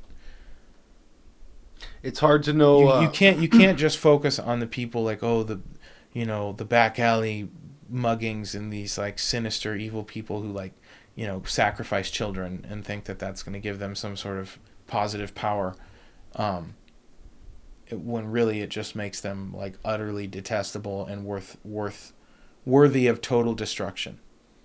it's hard to know. You, uh, you can't you can't just focus on the people like, oh, the, you know, the back alley muggings and these like sinister evil people who like, you know, sacrifice children and think that that's going to give them some sort of positive power, um, it, when really it just makes them like utterly detestable and worth worth worthy of total destruction.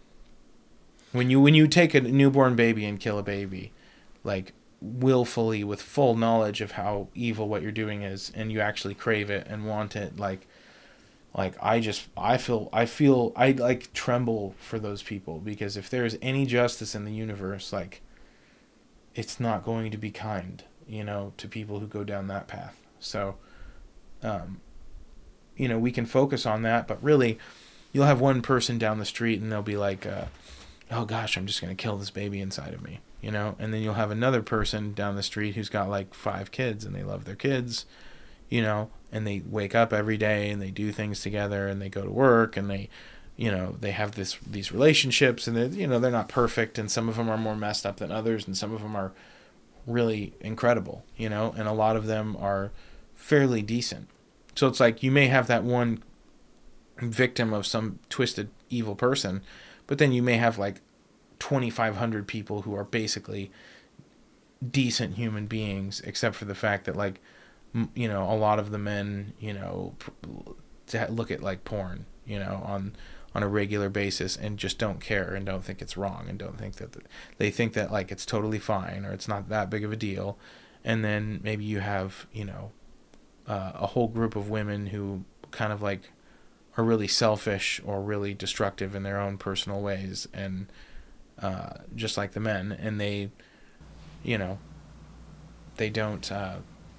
When you when you take a newborn baby and kill a baby, like willfully with full knowledge of how evil what you're doing is, and you actually crave it and want it, like like I just I feel I feel I like tremble for those people, because if there is any justice in the universe, like it's not going to be kind, you know, to people who go down that path. So, um, you know, we can focus on that, but really, you'll have one person down the street and they'll be like, uh, oh gosh, I'm just going to kill this baby inside of me, you know? And then you'll have another person down the street who's got like five kids and they love their kids, you know, and they wake up every day and they do things together and they go to work and they, you know, they have this, these relationships, and they, you know, they're not perfect, and some of them are more messed up than others, and some of them are really incredible, you know, and a lot of them are fairly decent. So it's like you may have that one victim of some twisted evil person, but then you may have like twenty-five hundred people who are basically decent human beings, except for the fact that, like, m- you know, a lot of the men, you know, to look at like porn, you know, on on a regular basis and just don't care and don't think it's wrong and don't think that the, they think that like it's totally fine or it's not that big of a deal. And then maybe you have, you know, uh, a whole group of women who kind of like are really selfish or really destructive in their own personal ways, and uh, just like the men, and they, you know, they don't, uh,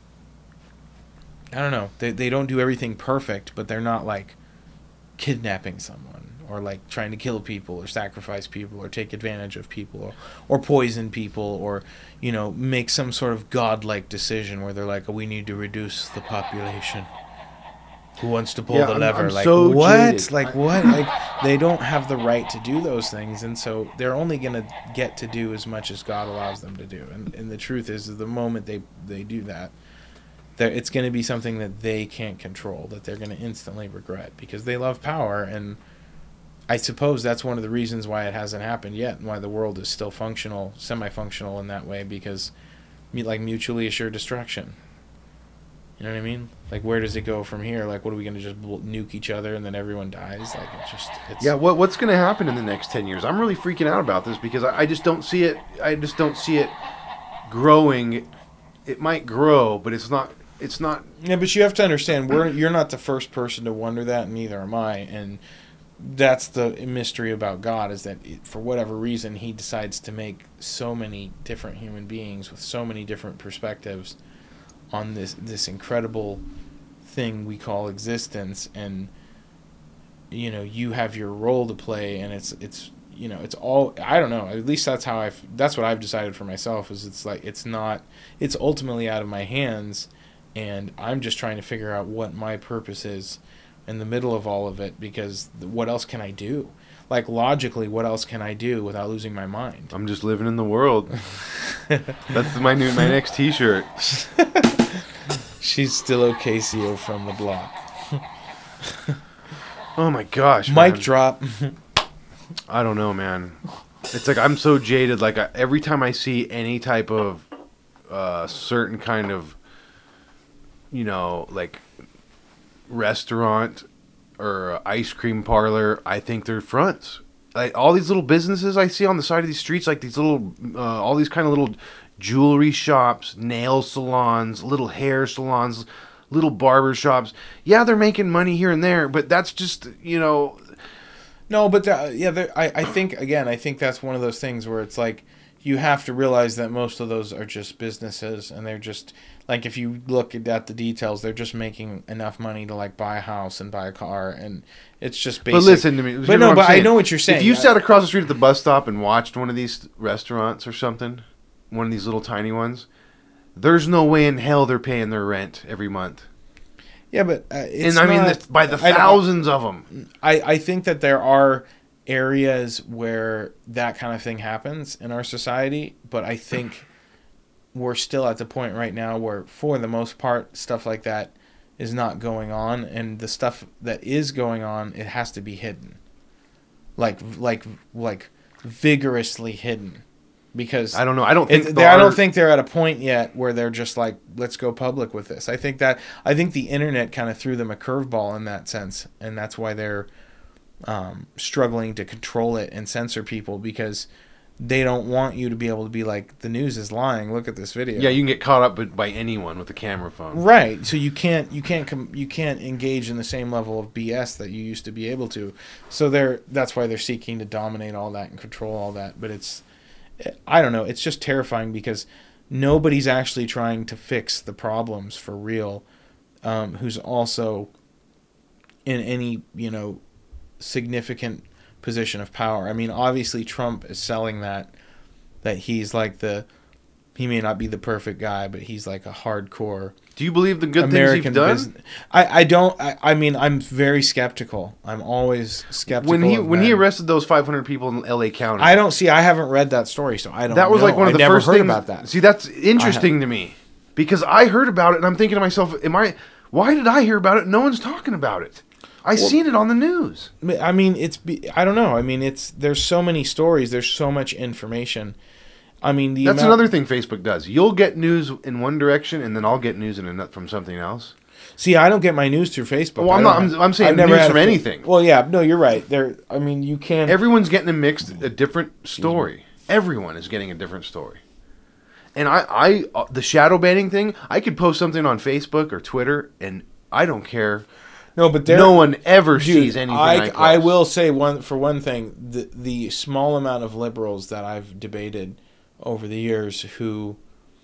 I don't know, they they don't do everything perfect, but they're not like kidnapping someone or like trying to kill people or sacrifice people or take advantage of people or, or poison people or, you know, make some sort of godlike decision where they're like, oh, we need to reduce the population. Who wants to pull Yeah, the I'm- lever? I'm like so what? jaded. Like I- what? Like they don't have the right to do those things, and so they're only gonna get to do as much as God allows them to do. And and the truth is, is the moment they they do that, that it's gonna be something that they can't control, that they're gonna instantly regret, because they love power. And I suppose that's one of the reasons why it hasn't happened yet, and why the world is still functional, semi-functional in that way, because like mutually assured destruction. You know what I mean? Like, where does it go from here? Like, what are we going to just nuke each other and then everyone dies? Like, it's just... It's, Yeah, what what's going to happen in the next ten years? I'm really freaking out about this because I, I just don't see it. I just don't see it growing. It might grow, but it's not. It's not. Yeah, but you have to understand, we're you're not the first person to wonder that, and neither am I. And that's the mystery about God, is that it, for whatever reason, he decides to make so many different human beings with so many different perspectives on this this incredible thing we call existence. And you know, you have your role to play, and it's it's you know, it's all, I don't know, at least that's how I've, that's what I've decided for myself, is it's like, it's not, it's ultimately out of my hands, and I'm just trying to figure out what my purpose is in the middle of all of it, because what else can I do? Like, logically, what else can I do without losing my mind? I'm just living in the world. That's my new my next T-shirt. She's still Ocasio from the block. Oh my gosh, Mic man. drop. I don't know, man. It's like I'm so jaded. Like I, every time I see any type of uh, certain kind of, you know, like restaurant or ice cream parlor, I think they're fronts. Like all these little businesses I see on the side of these streets, like these little, uh, all these kind of little jewelry shops, nail salons, little hair salons, little barber shops. Yeah, they're making money here and there, but that's just, you know. No, but the, yeah, there- I, I think, again, I think that's one of those things where it's like, you have to realize that most of those are just businesses, and they're just, like, if you look at the details, they're just making enough money to, like, buy a house and buy a car, and it's just basic. But listen to me. But no, but I know what you're saying. If you I- sat across the street at the bus stop and watched one of these restaurants or something, one of these little tiny ones, there's no way in hell they're paying their rent every month. Yeah, but uh, it's and I mean, not- the, by the I don't- thousands of them. I, I think that there are areas where that kind of thing happens in our society, but I think we're still at the point right now where, for the most part, stuff like that is not going on, and the stuff that is going on, it has to be hidden, like like like vigorously hidden, because I don't know. I don't think it, the they, I don't art- think they're at a point yet where they're just like, let's go public with this. I think that I think the internet kind of threw them a curveball in that sense, and that's why they're um, struggling to control it and censor people, because they don't want you to be able to be like, the news is lying. Look at this video. Yeah, you can get caught up by- by anyone with a camera phone. Right. So you can't you can't com- you can't engage in the same level of B S that you used to be able to. So they're that's why they're seeking to dominate all that and control all that. But it's I don't know. It's just terrifying because nobody's actually trying to fix the problems for real. Um, who's also in any, you know, significant position of power. I mean, obviously Trump is selling that that he's like the he may not be the perfect guy, but he's like a hardcore Do you believe the good American things he's done? business. I, I don't I, I mean I'm very skeptical. I'm always skeptical. When he of when he men. arrested those five hundred people in L A County, I don't see I haven't read that story, so I don't that was know. like one of I the never first heard things. about that. See, that's interesting to me because I heard about it and I'm thinking to myself, "Am I? Why did I hear about it? No one's talking about it. I seen it on the news." I mean, it's be- I don't know. I mean, it's there's so many stories. There's so much information. I mean, the That's amount- another thing Facebook does. You'll get news in one direction, and then I'll get news in a, from something else. See, I don't get my news through Facebook. Well, I I'm don't not. have- I'm, I'm saying I've never news had from a fa- anything. Well, yeah, no, you're right. There, I mean, you can. Everyone's getting a mixed, a different story. Everyone is getting a different story. And I, I, uh, the shadow banning thing, I could post something on Facebook or Twitter, and I don't care. no, but there, No one ever dude, sees anything. I, I, post. I will say one for one thing: the the small amount of liberals that I've debated over the years who,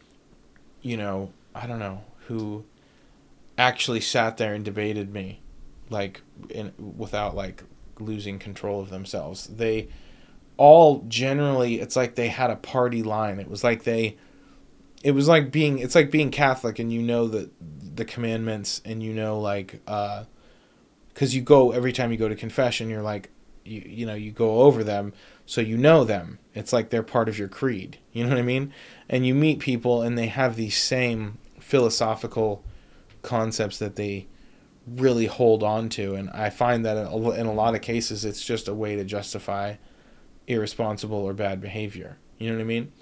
you know, I don't know, who actually sat there and debated me, like, in, without like losing control of themselves. They all generally, it's like they had a party line. It was like they, it was like being, it's like being Catholic, and you know the the commandments, and you know like, uh, because you go every time you go to confession, you're like, you you know you go over them, so you know them. It's like they're part of your creed. You know what I mean? And you meet people, and they have these same philosophical concepts that they really hold on to, and I find that in a lot of cases it's just a way to justify irresponsible or bad behavior. You know what I mean?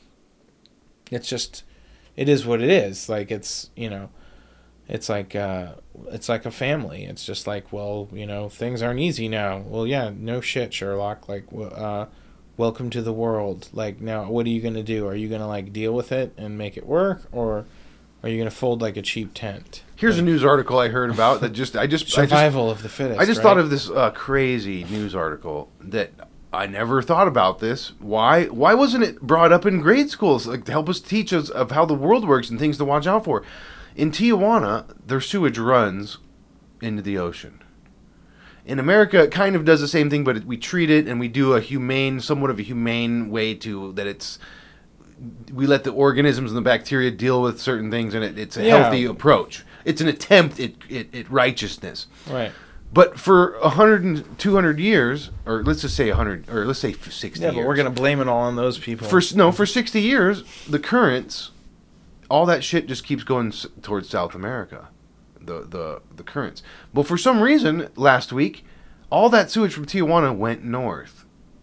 It's just, it is what it is. Like, it's, you know, it's like uh it's like a family. It's just like, well, you know, things aren't easy now. Well, yeah, no shit, Sherlock. Like, uh welcome to the world. Like, now what are you gonna do? Are you gonna like deal with it and make it work, or are you gonna fold like a cheap tent? Here's like, a news article I heard about that just I just I just, survival of the fittest. I just right? thought of this uh, crazy news article that I never thought about this. Why why wasn't it brought up in grade schools, like to help us teach us of how the world works and things to watch out for? In Tijuana, their sewage runs into the ocean. In America, it kind of does the same thing, but it, we treat it and we do a humane, somewhat of a humane way to that. It's we let the organisms and the bacteria deal with certain things, and it, it's a Yeah. healthy approach. It's an attempt at, at, at righteousness. Right. But for one hundred and two hundred years, or let's just say one hundred, or let's say sixty Yeah, years. but we're gonna blame it all on those people. For no, for sixty years, the currents, all that shit just keeps going s- towards South America, the the the currents. But for some reason, last week, all that sewage from Tijuana went north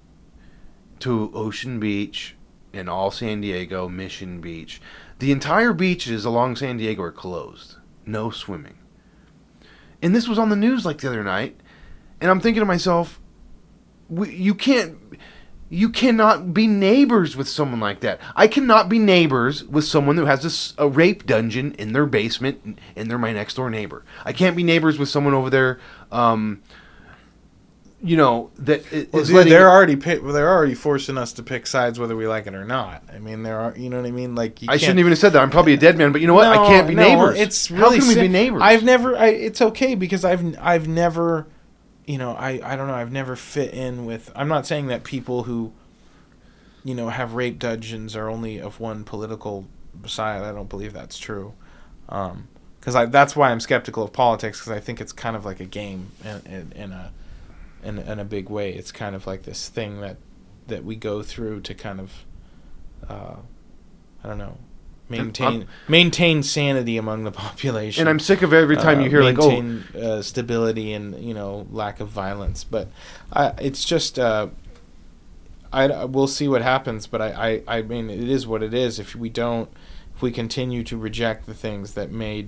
to Ocean Beach and all San Diego, Mission Beach. The entire beaches along San Diego are closed. No swimming. And this was on the news like the other night, and I'm thinking to myself, we, you can't. You cannot be neighbors with someone like that. I cannot be neighbors with someone who has a, s- a rape dungeon in their basement and they're my next door neighbor. I can't be neighbors with someone over there, um, you know, that i- Well, is dude, letting... they're already pick, they're already forcing us to pick sides whether we like it or not. I mean, there are, you know what I mean? Like, you I can't- shouldn't even have said that. I'm probably a dead man, but you know what? I No, can't be no, neighbors. It's How really can we sim- be neighbors? I've never. I, it's okay because I've I've never, you know, I I don't know. I've never fit in with. I'm not saying that people who, you know, have rape dungeons are only of one political side. I don't believe that's true. Um, because I that's why I'm skeptical of politics, because I think it's kind of like a game in, in, in a in, in a big way. It's kind of like this thing that that we go through to kind of, uh, I don't know. Maintain I'm- maintain sanity among the population, and I'm sick of every time uh, you hear like, oh, maintain, uh, stability and, you know, lack of violence. But I, it's just uh, I we'll see what happens. But I, I, I mean, it is what it is. If we don't, if we continue to reject the things that made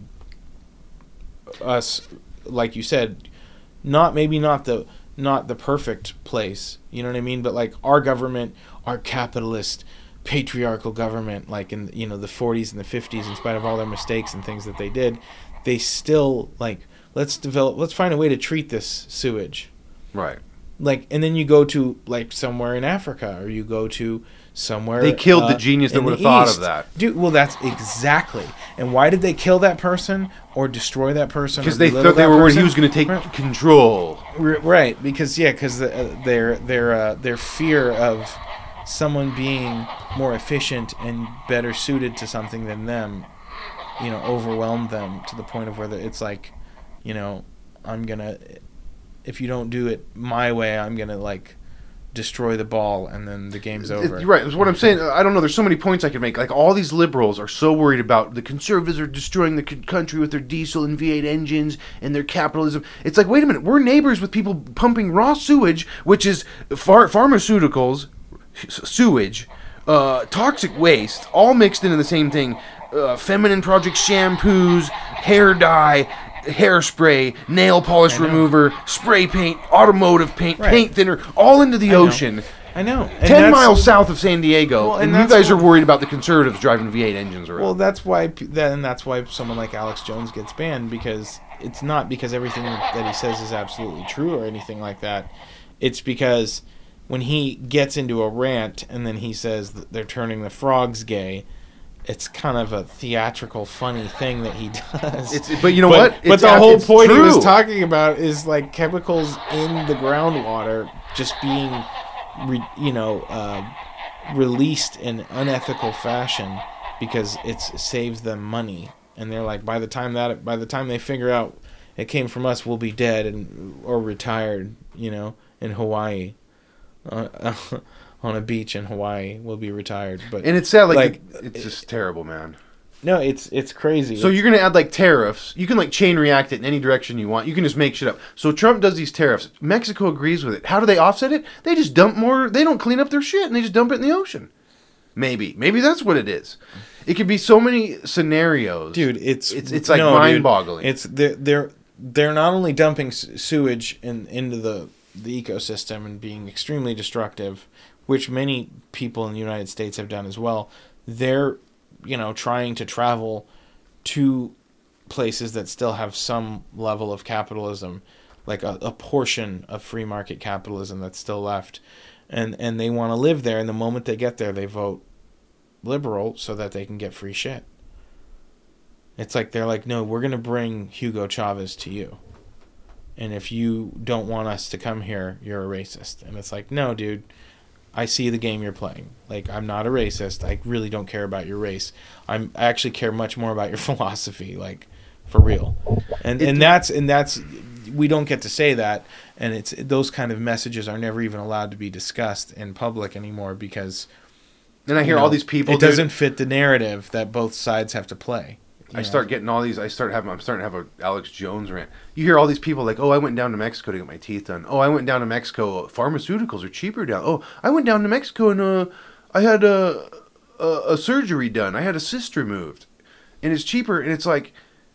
us, like you said, not maybe not the not the perfect place. You know what I mean? But like our government, our capitalist, patriarchal government, like in, you know, the forties and the fifties, in spite of all their mistakes and things that they did, they still like, let's develop, let's find a way to treat this sewage. right. Like, and then you go to like somewhere in Africa, or you go to somewhere. They killed uh, the genius that in would the have thought East. of that. Dude, well, that's exactly. And why did they kill that person or destroy that person? Because or they belittle thought they that were worried person? he was going to take Right. control. R- Right, because yeah, because the, uh, their their uh, their fear of someone being more efficient and better suited to something than them, you know, overwhelmed them to the point of where the, it's like, you know, I'm gonna, if you don't do it my way, I'm gonna like destroy the ball, and then the game's over. It- Right. It's what I'm saying. I don't know. There's so many points I could make. Like, all these liberals are so worried about the conservatives are destroying the c- country with their diesel and V eight engines and their capitalism. It's like, wait a minute. We're neighbors with people pumping raw sewage, which is phar- pharmaceuticals, s- sewage, uh, toxic waste, all mixed into the same thing. Uh, feminine project shampoos, hair dye, hairspray, nail polish I know. remover, spray paint, automotive paint, Right. paint thinner, all into the I know. ocean. I know. And Ten that's- miles south of San Diego, Well, and and, you that's guys are what- worried about the conservatives driving V eight engines around. Well, that's why p- then that's why someone like Alex Jones gets banned, because it's not because everything that he says is absolutely true or anything like that. It's because when he gets into a rant and then he says that they're turning the frogs gay, it's kind of a theatrical, funny thing that he does. It's- but you know but, what? But It's the ab- whole it's point he was true. talking about is like chemicals in the groundwater just being, re, you know, uh, released in unethical fashion because it saves them money. And they're like, by the time that, by the time they figure out it came from us, we'll be dead and or retired, you know, in Hawaii. Uh, on a beach in Hawaii, we'll be retired. But and it's sad, like, like, it- it's just terrible, man. no, it's it's crazy. So you're gonna add like tariffs. You can like chain react it in any direction you want. You can just make shit up. So Trump does these tariffs. Mexico agrees with it. How do they offset it? They just dump more. They don't clean up their shit and they just dump it in the ocean. Maybe, maybe that's what it is. It could be so many scenarios, dude, it's It's it's like no, dude. mind-boggling. It's they're they're they're not only dumping s- sewage in into the the ecosystem and being extremely destructive, which many people in the United States have done as well. They're, you know, trying to travel to places that still have some level of capitalism, like a, a portion of free market capitalism that's still left, and and they want to live there. And the moment they get there, they vote liberal so that they can get free shit. It's like they're like, no, we're gonna bring Hugo Chavez to you. and if you don't want us to come here, you're a racist. And it's like, no, dude, I see the game you're playing. Like, I'm not a racist. I really don't care about your race. I'm I actually care much more about your philosophy, like, for real. And It- and that's and that's we don't get to say that, and it's those kind of messages are never even allowed to be discussed in public anymore because And I hear you know, all these people. It dude, doesn't fit the narrative that both sides have to play. I you start know? getting all these. I start having. I'm starting to have a Alex Jones rant. You hear all these people like, "Oh, I went down to Mexico to get my teeth done. Oh, I went down to Mexico. Pharmaceuticals are cheaper down. Oh, I went down to Mexico and uh, I had a, a a surgery done. I had a cyst removed, and it's cheaper. And it's like,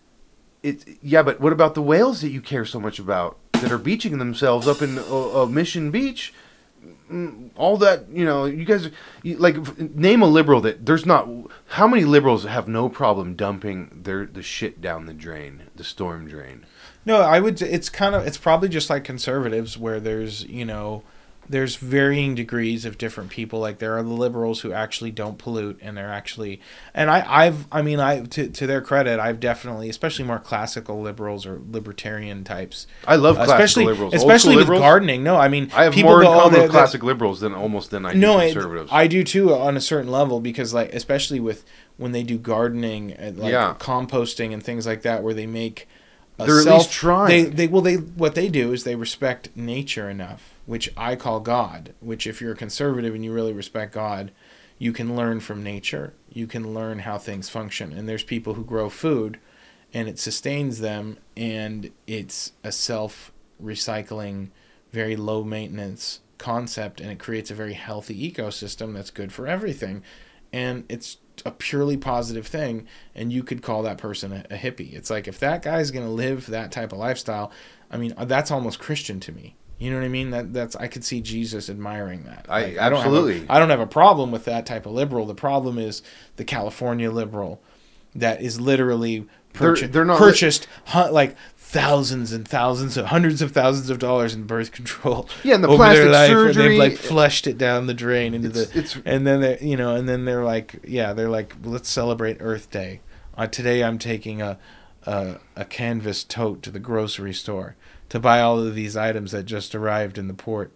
it. Yeah, but what about the whales that you care so much about that are beaching themselves up in uh, uh, Mission Beach? Mm, all that, you know, you guys you, like f- name a liberal that there's not. How many liberals have no problem dumping their the shit down the drain, the storm drain? No, I would. It's kind of. It's probably just like conservatives, where there's you know, there's varying degrees of different people. Like there are the liberals who actually don't pollute, and they're actually. And I, I've. I mean, I to to their credit, I've definitely, especially more classical liberals or libertarian types. I love classical especially, liberals, especially Old school with liberals, gardening. No, I mean, I have people more in go, oh, common they're- with classic liberals than almost than I do no, I, conservatives. I do too on a certain level because like especially with when they do gardening and like Yeah. composting and things like that where they make a They're at self, least trying. They they well they what they do is they respect nature enough, which I call God, which if you're a conservative and you really respect God, you can learn from nature. You can learn how things function. And there's people who grow food and it sustains them and it's a self-recycling, very low maintenance concept and it creates a very healthy ecosystem that's good for everything. And it's a purely positive thing, and you could call that person a, a hippie. It's like if that guy's going to live that type of lifestyle, I mean, that's almost Christian to me. You know what I mean? That that's I could see Jesus admiring that. I- Like, absolutely. I don't, have a, I don't have a problem with that type of liberal. The problem is the California liberal that is literally They're- purcha- they're not- purchased hun- like thousands and thousands of hundreds of thousands of dollars in birth control. Yeah, and the over plastic their life, and surgery- they've like flushed it down the drain into It's- the it's- and then they you know and then they're like yeah they're like let's celebrate Earth Day. Uh, today I'm taking a, a a canvas tote to the grocery store to buy all of these items that just arrived in the port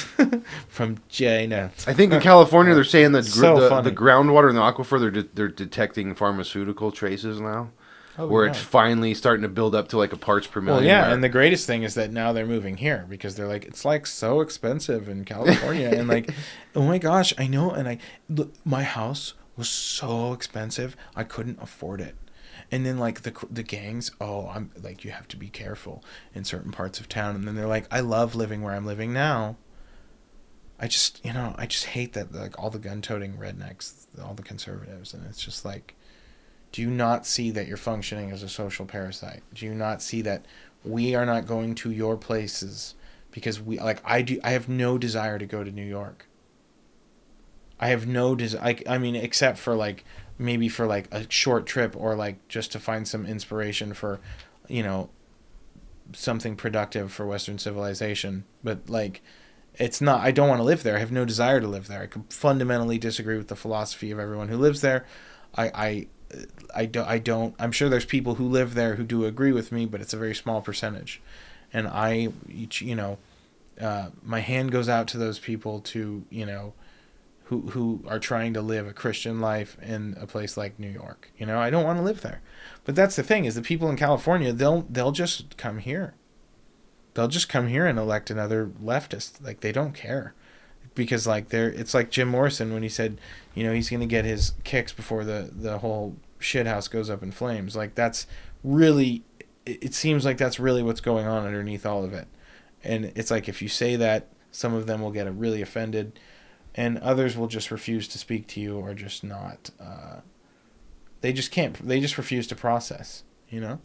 from China. I think in California they're saying that gr- So the, funny. the groundwater and the aquifer they're de- they're detecting pharmaceutical traces now, Oh, where yeah. it's finally starting to build up to like a parts per Well, million. yeah, where- and the greatest thing is that now they're moving here because they're like, it's like so expensive in California, and like, oh my gosh, I know, and I, look, my house was so expensive, I couldn't afford it, and then like the the gangs, oh, I'm like, you have to be careful in certain parts of town, and then they're like, I love living where I'm living now. I just, you know, I just hate that like all the gun-toting rednecks, all the conservatives, and it's just like. Do you not see that you're functioning as a social parasite? Do you not see that we are not going to your places because we like I do I have no desire to go to New York. I have no desire I, I mean except for like maybe for like a short trip or like just to find some inspiration for, you know, something productive for Western civilization, but like it's not I don't want to live there. I have no desire to live there. I could fundamentally disagree with the philosophy of everyone who lives there. I I I don't, I don't, I'm sure there's people who live there who do agree with me, but it's a very small percentage. And I, each, you know, uh, my hand goes out to those people to, you know, who, who are trying to live a Christian life in a place like New York. You know, I don't want to live there. But that's the thing is the people in California, they'll, they'll just come here. They'll just come here and elect another leftist. Like they don't care. Because like they're, it's like Jim Morrison when he said, you know, he's going to get his kicks before the, the whole shit house goes up in flames. Like that's really, it seems like that's really what's going on underneath all of it. And it's like if you say that, some of them will get really offended and others will just refuse to speak to you or just not. Uh, they just can't, they just refuse to process, you know?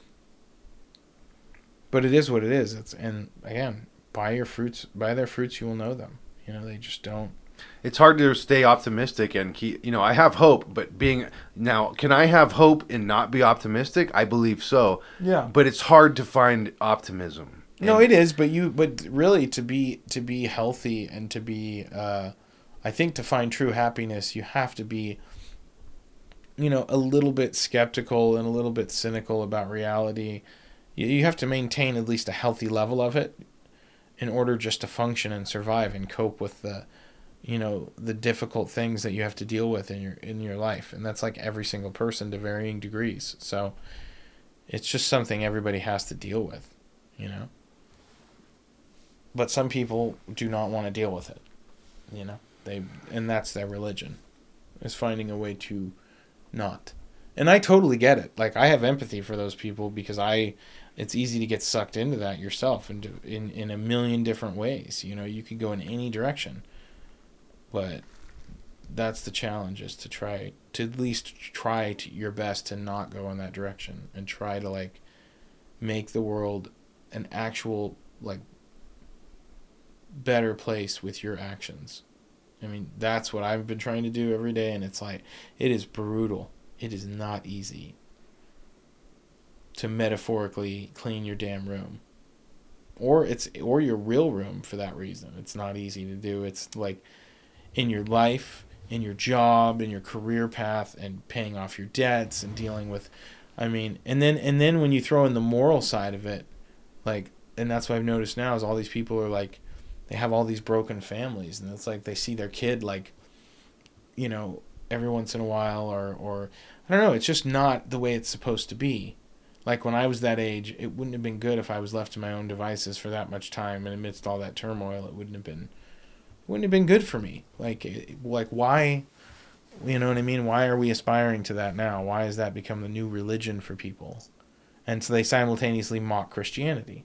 But it is what it is. It's, and again, buy your fruits, buy their fruits, you will know them. You know, they just don't. it's hard to stay optimistic and keep. You know, I have hope, but being now, can I have hope and not be optimistic? I believe so. Yeah. But it's hard to find optimism. No, And- it is, but you, but really, to be to be healthy and to be, uh, I think, to find true happiness, you have to be, you know, a little bit skeptical and a little bit cynical about reality, You, you have to maintain at least a healthy level of it in order just to function and survive and cope with the, you know, the difficult things that you have to deal with in your in your life. And that's like every single person to varying degrees. So it's just something everybody has to deal with, you know. But some people do not want to deal with it, you know. They and that's their religion, is finding a way to not. And I totally get it. Like, I have empathy for those people because I it's easy to get sucked into that yourself and in in a million different ways. You know, you could go in any direction. But that's the challenge, is to try to at least try to your best to not go in that direction and try to like make the world an actual like better place with your actions. I mean, that's what I've been trying to do every day, and it's like, it is brutal. It is not easy to metaphorically clean your damn room. Or it's or your real room for that reason. It's not easy to do. It's like in your life, in your job, in your career path, and paying off your debts and dealing with, I mean, and then and then when you throw in the moral side of it, like, and that's what I've noticed now is all these people are like, they have all these broken families, and it's like they see their kid like, you know, every once in a while, or or I don't know, it's just not the way it's supposed to be. Like when I was that age, it wouldn't have been good if I was left to my own devices for that much time, and amidst all that turmoil, it wouldn't have been wouldn't have been good for me. Like like why, you know what I mean? Why are we aspiring to that now? Why has that become the new religion for people? And so they simultaneously mock Christianity.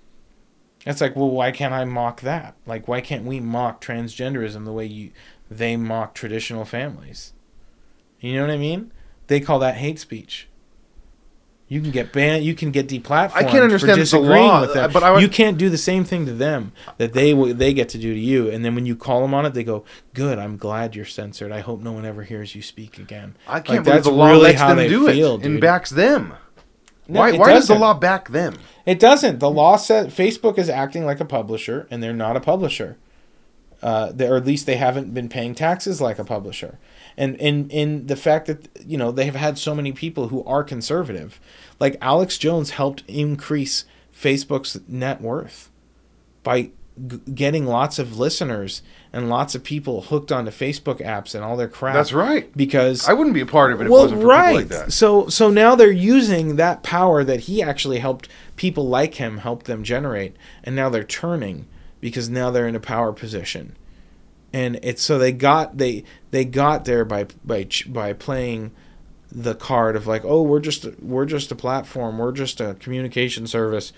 It's like, well, why can't I mock that? Like, why can't we mock transgenderism the way you they mock traditional families? You know what I mean? They call that hate speech. You can get banned. You can get deplatformed. I can't understand for disagreeing the law, with them. but I would, you can't do the same thing to them that they they get to do to you. And then when you call them on it, they go, "Good. I'm glad you're censored. I hope no one ever hears you speak again." I can't like, believe that's the law really lets how them they do feel, it dude. and backs them. No, why it why does the doesn't. law back them? It doesn't. The law said Facebook is acting like a publisher, and they're not a publisher. Uh, they, or at least they haven't been paying taxes like a publisher. And in in the fact that, you know, they have had so many people who are conservative, like Alex Jones helped increase Facebook's net worth by g- getting lots of listeners and lots of people hooked onto Facebook apps and all their crap. That's right. Because I wouldn't be a part of it if well, it wasn't for right. people like that. So so now they're using that power that he actually helped people like him help them generate, and now they're turning because now they're in a power position. And it's so they got they they got there by by by playing the card of like, oh, we're just we're just a platform, we're just a communication service.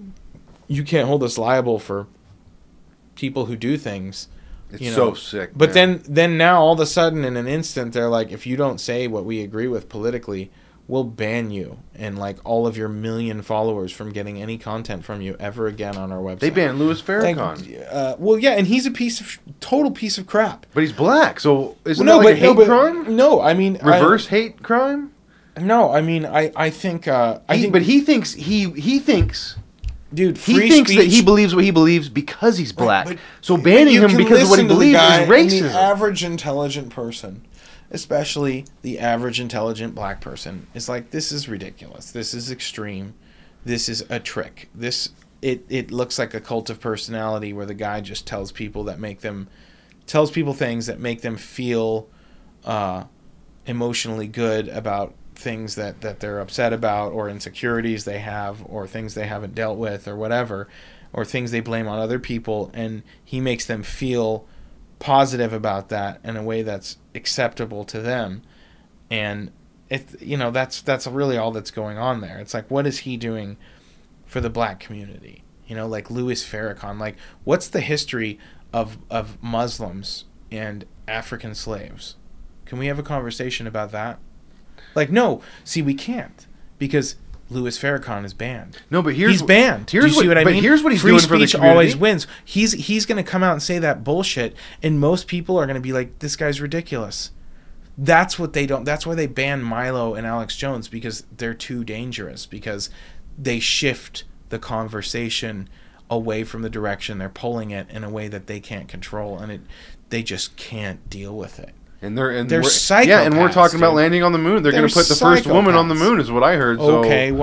You can't hold us liable for people who do things. It's you know? so sick. But man. then then now all of a sudden in an instant they're like, if you don't say what we agree with politically, we'll ban you and like all of your million followers from getting any content from you ever again on our website. they banned Louis Farrakhan. Like, uh, well, yeah, and he's a piece of total piece of crap. But he's black, so isn't no, that like but, a hate no, but, crime? No, I mean Reverse hate crime? I, no, I mean I I think uh, I He, think, but he thinks he he thinks dude, he free thinks speech, that he believes what he believes because he's black. But- so but banning you him can because of what he listen to the believes guy, is and racism. The average intelligent person, especially the average intelligent black person, is like, this is ridiculous. This is extreme. This is a trick. This it it looks like a cult of personality where the guy just tells people that make them tells people things that make them feel uh, emotionally good about things that, that they're upset about, or insecurities they have, or things they haven't dealt with, or whatever, or things they blame on other people, and he makes them feel positive about that in a way that's acceptable to them. And it, you know, that's that's really all that's going on there. It's like, what is he doing for the black community? You know, like Louis Farrakhan. Like, what's the history of of Muslims and African slaves? Can we have a conversation about that? Like, no. See, we can't, because Louis Farrakhan is banned. No, but here's he's banned. Here's Do you what, see what I but mean? here's what he's Free doing for the speech community. always wins. He's he's going to come out and say that bullshit, and most people are going to be like, "This guy's ridiculous." That's what they don't. That's why they ban Milo and Alex Jones, because they're too dangerous. Because they shift the conversation away from the direction they're pulling it in a way that they can't control, and it they just can't deal with it. And they're and They're we're, yeah, and we're psychopaths, talking about dude. landing on the moon. They're, They're going to put the first woman on the psychopaths. moon, is what I heard. So Okay, wow.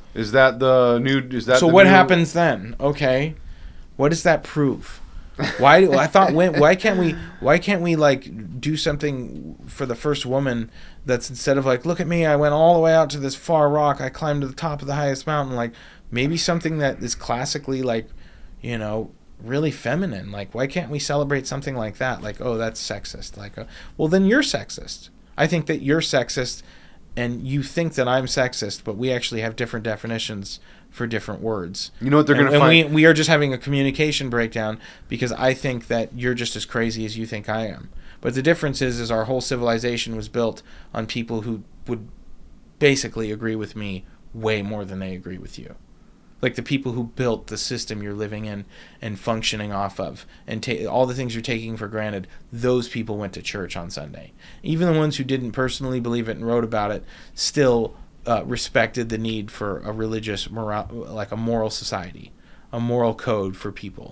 Is that the new? Is that so? the What new, happens then? Okay, what does that prove? Why? I thought. When, why can't we? Why can't we like do something for the first woman? That's instead of like, look at me, I went all the way out to this far rock, I climbed to the top of the highest mountain. Like maybe something that is classically like, you know, really feminine. Like why can't we celebrate something like that? Like, oh, that's sexist. Like, uh, well, then you're sexist. I think that you're sexist, and you think that I'm sexist, but we actually have different definitions for different words. You know what they're and, going to and find? we we are just having a communication breakdown because I think that you're just as crazy as you think I am. But the difference is, is our whole civilization was built on people who would basically agree with me way more than they agree with you. Like the people who built the system you're living in and functioning off of, and ta- all the things you're taking for granted, those people went to church on Sunday. Even the ones who didn't personally believe it and wrote about it still uh, respected the need for a religious, moral, like a moral society, a moral code for people.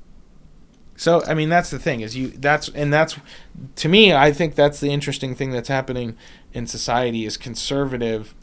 So, I mean, that's the thing is you that's and that's to me, I think that's the interesting thing that's happening in society is conservative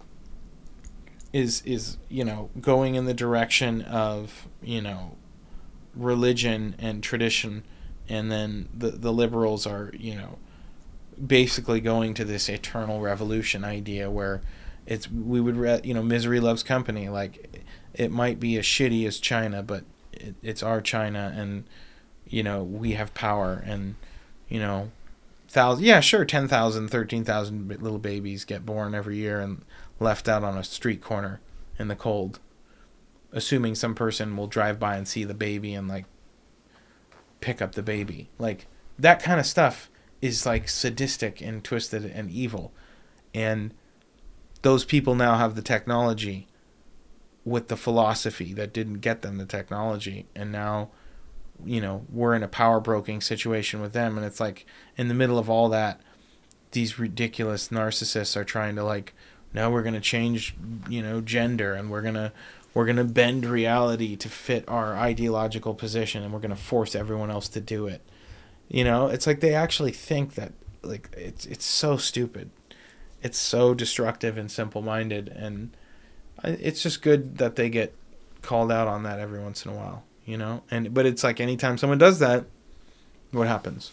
is is, you know, going in the direction of, you know, religion and tradition, and then the the liberals are, you know, basically going to this eternal revolution idea where it's we would re- you know, misery loves company. Like it might be as shitty as China, but it, it's our China, and you know, we have power, and, you know, thousand, yeah, sure, ten thousand, thirteen thousand little babies get born every year and left out on a street corner in the cold, assuming some person will drive by and see the baby and, like, pick up the baby. Like, that kind of stuff is, like, sadistic and twisted and evil. And those people now have the technology with the philosophy that didn't get them the technology, and now, you know, we're in a power broking situation with them, and it's like in the middle of all that, these ridiculous narcissists are trying to like, no, we're going to change, you know, gender, and we're going to we're going to bend reality to fit our ideological position, and we're going to force everyone else to do it. You know, it's like they actually think that, like, it's it's so stupid. It's so destructive and simple-minded, and it's just good that they get called out on that every once in a while. You know, and but it's like anytime someone does that, what happens?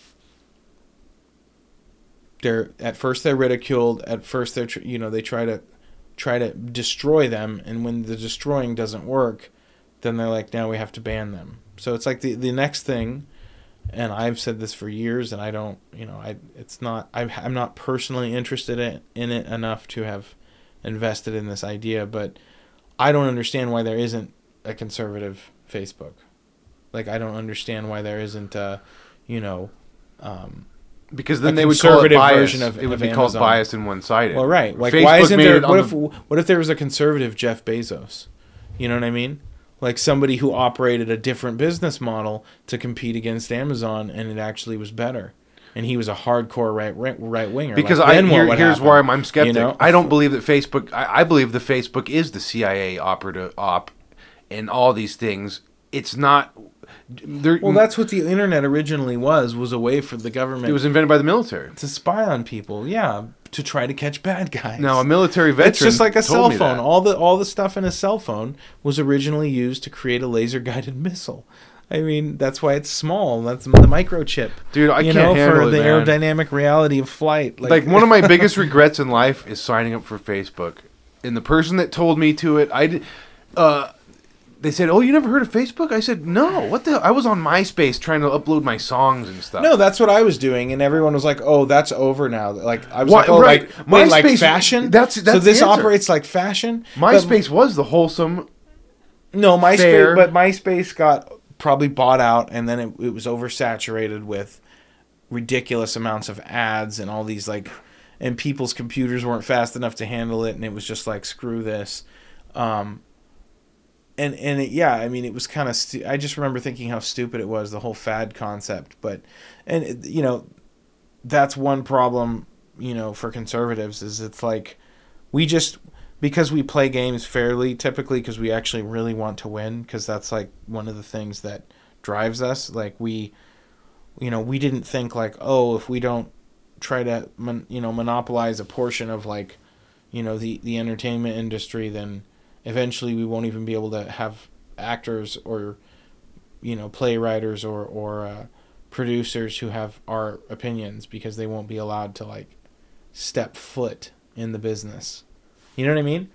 They're at first they're ridiculed. At first they're you know they try to try to destroy them, and when the destroying doesn't work, then they're like, now we have to ban them. So it's like the the next thing, and I've said this for years, and I don't you know I it's not I I'm not personally interested in in it enough to have invested in this idea, but I don't understand why there isn't a conservative Facebook. Like, I don't understand why there isn't a, you know, um, because then they would call it biased. Of, it would of be Amazon. called biased and one-sided. Well, right. Like, Facebook why isn't there? What if the, what if there was a conservative Jeff Bezos? You know what I mean? Like somebody who operated a different business model to compete against Amazon, and it actually was better. And he was a hardcore right right winger. Because like, I here, here's happen? where I'm, I'm skeptic. You know? I don't believe that Facebook. I, I believe the Facebook is the C I A operative op, and all these things. It's not. Well, that's what the internet originally was, was a way for the government... It was invented by the military. To spy on people, yeah, to try to catch bad guys. Now, a military veteran It's just like a cell phone. That. All the all the stuff in a cell phone was originally used to create a laser-guided missile. I mean, that's why it's small. That's the microchip. Dude, I you can't know, handle for it, the man. aerodynamic reality of flight. Like, like one of my biggest regrets in life is signing up for Facebook. And the person that told me to it, I did... Uh, They said, "Oh, you never heard of Facebook?" I said, "No. What the hell? I was on MySpace trying to upload my songs and stuff." No, that's what I was doing, and everyone was like, "Oh, that's over now." Like I was Why, like, "Oh, right. like wait, like MySpace, fashion." That's, that's so this the answer. operates like fashion. MySpace but, was the wholesome. No, MySpace, fair. but MySpace got probably bought out, and then it, it was oversaturated with ridiculous amounts of ads and all these like, and people's computers weren't fast enough to handle it, and it was just like, screw this. Um, And and it, yeah, I mean, it was kind of. Stu- I just remember thinking how stupid it was, the whole fad concept. But, and it, you know, that's one problem. You know, for conservatives is it's like, we just because we play games fairly, typically because we actually really want to win, because that's like one of the things that drives us. Like we, you know, we didn't think like, oh, if we don't try to mon- you know monopolize a portion of like, you know, the the entertainment industry, then eventually we won't even be able to have actors or, you know, playwriters or or uh, producers who have our opinions, because they won't be allowed to like step foot in the business. You know what I mean?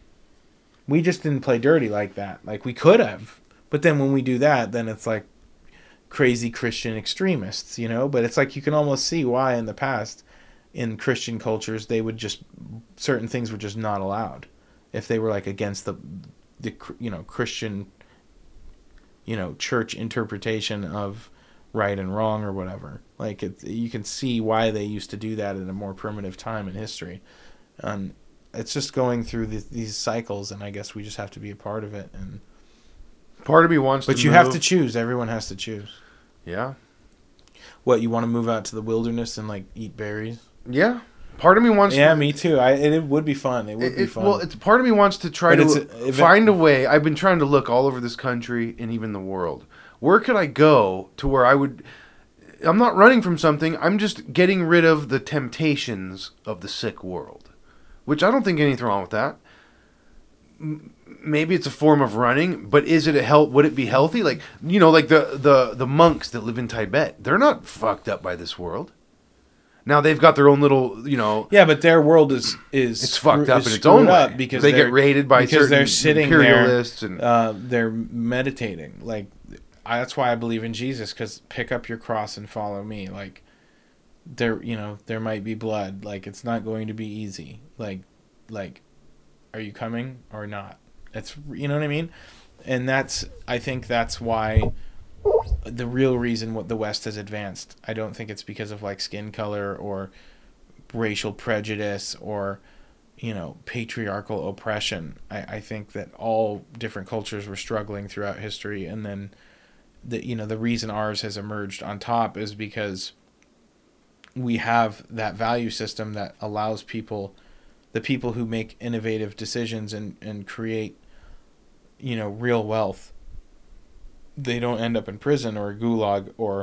We just didn't play dirty like that. Like, we could have, but then when we do that, then it's like crazy Christian extremists, you know? But it's like you can almost see why in the past, in Christian cultures, they would just, certain things were just not allowed if they were like against the, the you know, Christian, you know, church interpretation of right and wrong or whatever. Like, it, you can see why they used to do that at a more primitive time in history. And it's just going through the, these cycles, and I guess we just have to be a part of it. And part of me wants but to you move. have to choose. Everyone has to choose. Yeah. What, you want to move out to the wilderness and like eat berries? Yeah. Part of me wants yeah, to... me too. I it, it would be fun. It would it, be fun. Well, it's part of me wants to try But to it's a- find a way. I've been trying to look all over this country and even the world. Where could I go to where I would... I'm not running from something. I'm just getting rid of the temptations of the sick world. Which I don't think anything wrong with that. M- maybe it's a form of running, but is it a health? Would it be healthy? Like, you know, like the, the, the monks that live in Tibet. They're not fucked up by this world. Now they've got their own little, you know... Yeah, but their world is... is it's fucked up is in its own way. Because they get raided by because certain they're sitting imperialists. there, and uh, they're meditating. Like, I, that's why I believe in Jesus, because pick up your cross and follow me. Like, there, you know, there might be blood. Like, it's not going to be easy. Like, like, are you coming or not? It's, you know what I mean? And that's, I think that's why the real reason what the West has advanced. I don't think it's because of like skin color or racial prejudice or, you know, patriarchal oppression. I, I think that all different cultures were struggling throughout history, and then the, you know, the reason ours has emerged on top is because we have that value system that allows people, the people who make innovative decisions and, and create, you know, real wealth, they don't end up in prison or a gulag or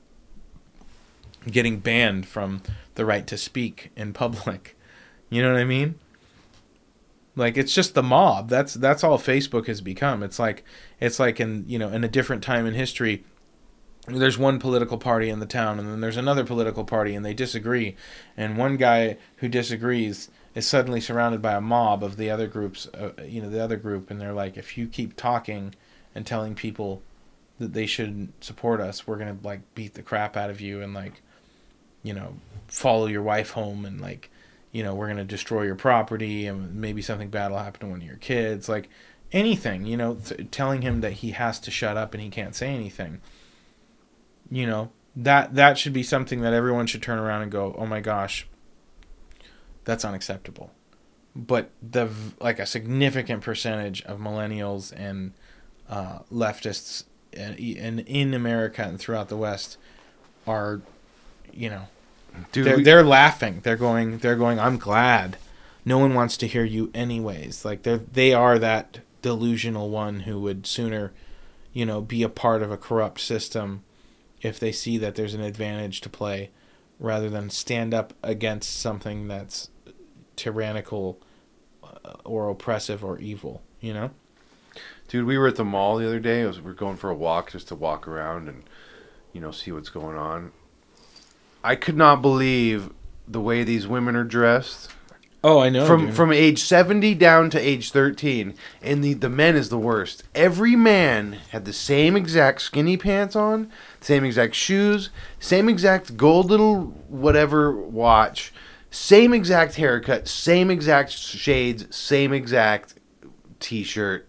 getting banned from the right to speak in public. You know what I mean? Like, it's just the mob. That's that's all Facebook has become. It's like it's like in, you know, in a different time in history, there's one political party in the town, and then there's another political party, and they disagree, and one guy who disagrees is suddenly surrounded by a mob of the other groups, uh, you know, the other group, and they're like, if you keep talking and telling people that they shouldn't support us, we're gonna like beat the crap out of you and like, you know, follow your wife home, and like, you know, we're gonna destroy your property, and maybe something bad will happen to one of your kids, like anything, you know, th- telling him that he has to shut up and he can't say anything. You know, that that should be something that everyone should turn around and go, oh my gosh, that's unacceptable. But the like a significant percentage of millennials and uh, leftists and in, in America and throughout the West are, you know, Dude, they're we- they're laughing. They're going. They're going. I'm glad. No one wants to hear you anyways. Like they they are that delusional one who would sooner, you know, be a part of a corrupt system if they see that there's an advantage to play, rather than stand up against something that's tyrannical or oppressive or evil, you know? Dude, we were at the mall the other day. It was, we were going for a walk just to walk around and, you know, see what's going on. I could not believe the way these women are dressed. Oh, I know. From dude. from age seventy down to age thirteen. And the, the men is the worst. Every man had the same exact skinny pants on, same exact shoes, same exact gold little whatever watch, same exact haircut, same exact shades, same exact t-shirt.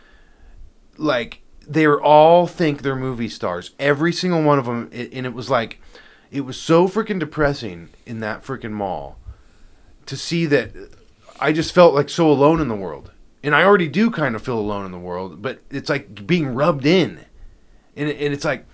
Like, they were all think they're movie stars. Every single one of them. It, and it was like, it was so freaking depressing in that freaking mall to see that. I just felt like so alone in the world. And I already do kind of feel alone in the world, but it's like being rubbed in. And, and it's like,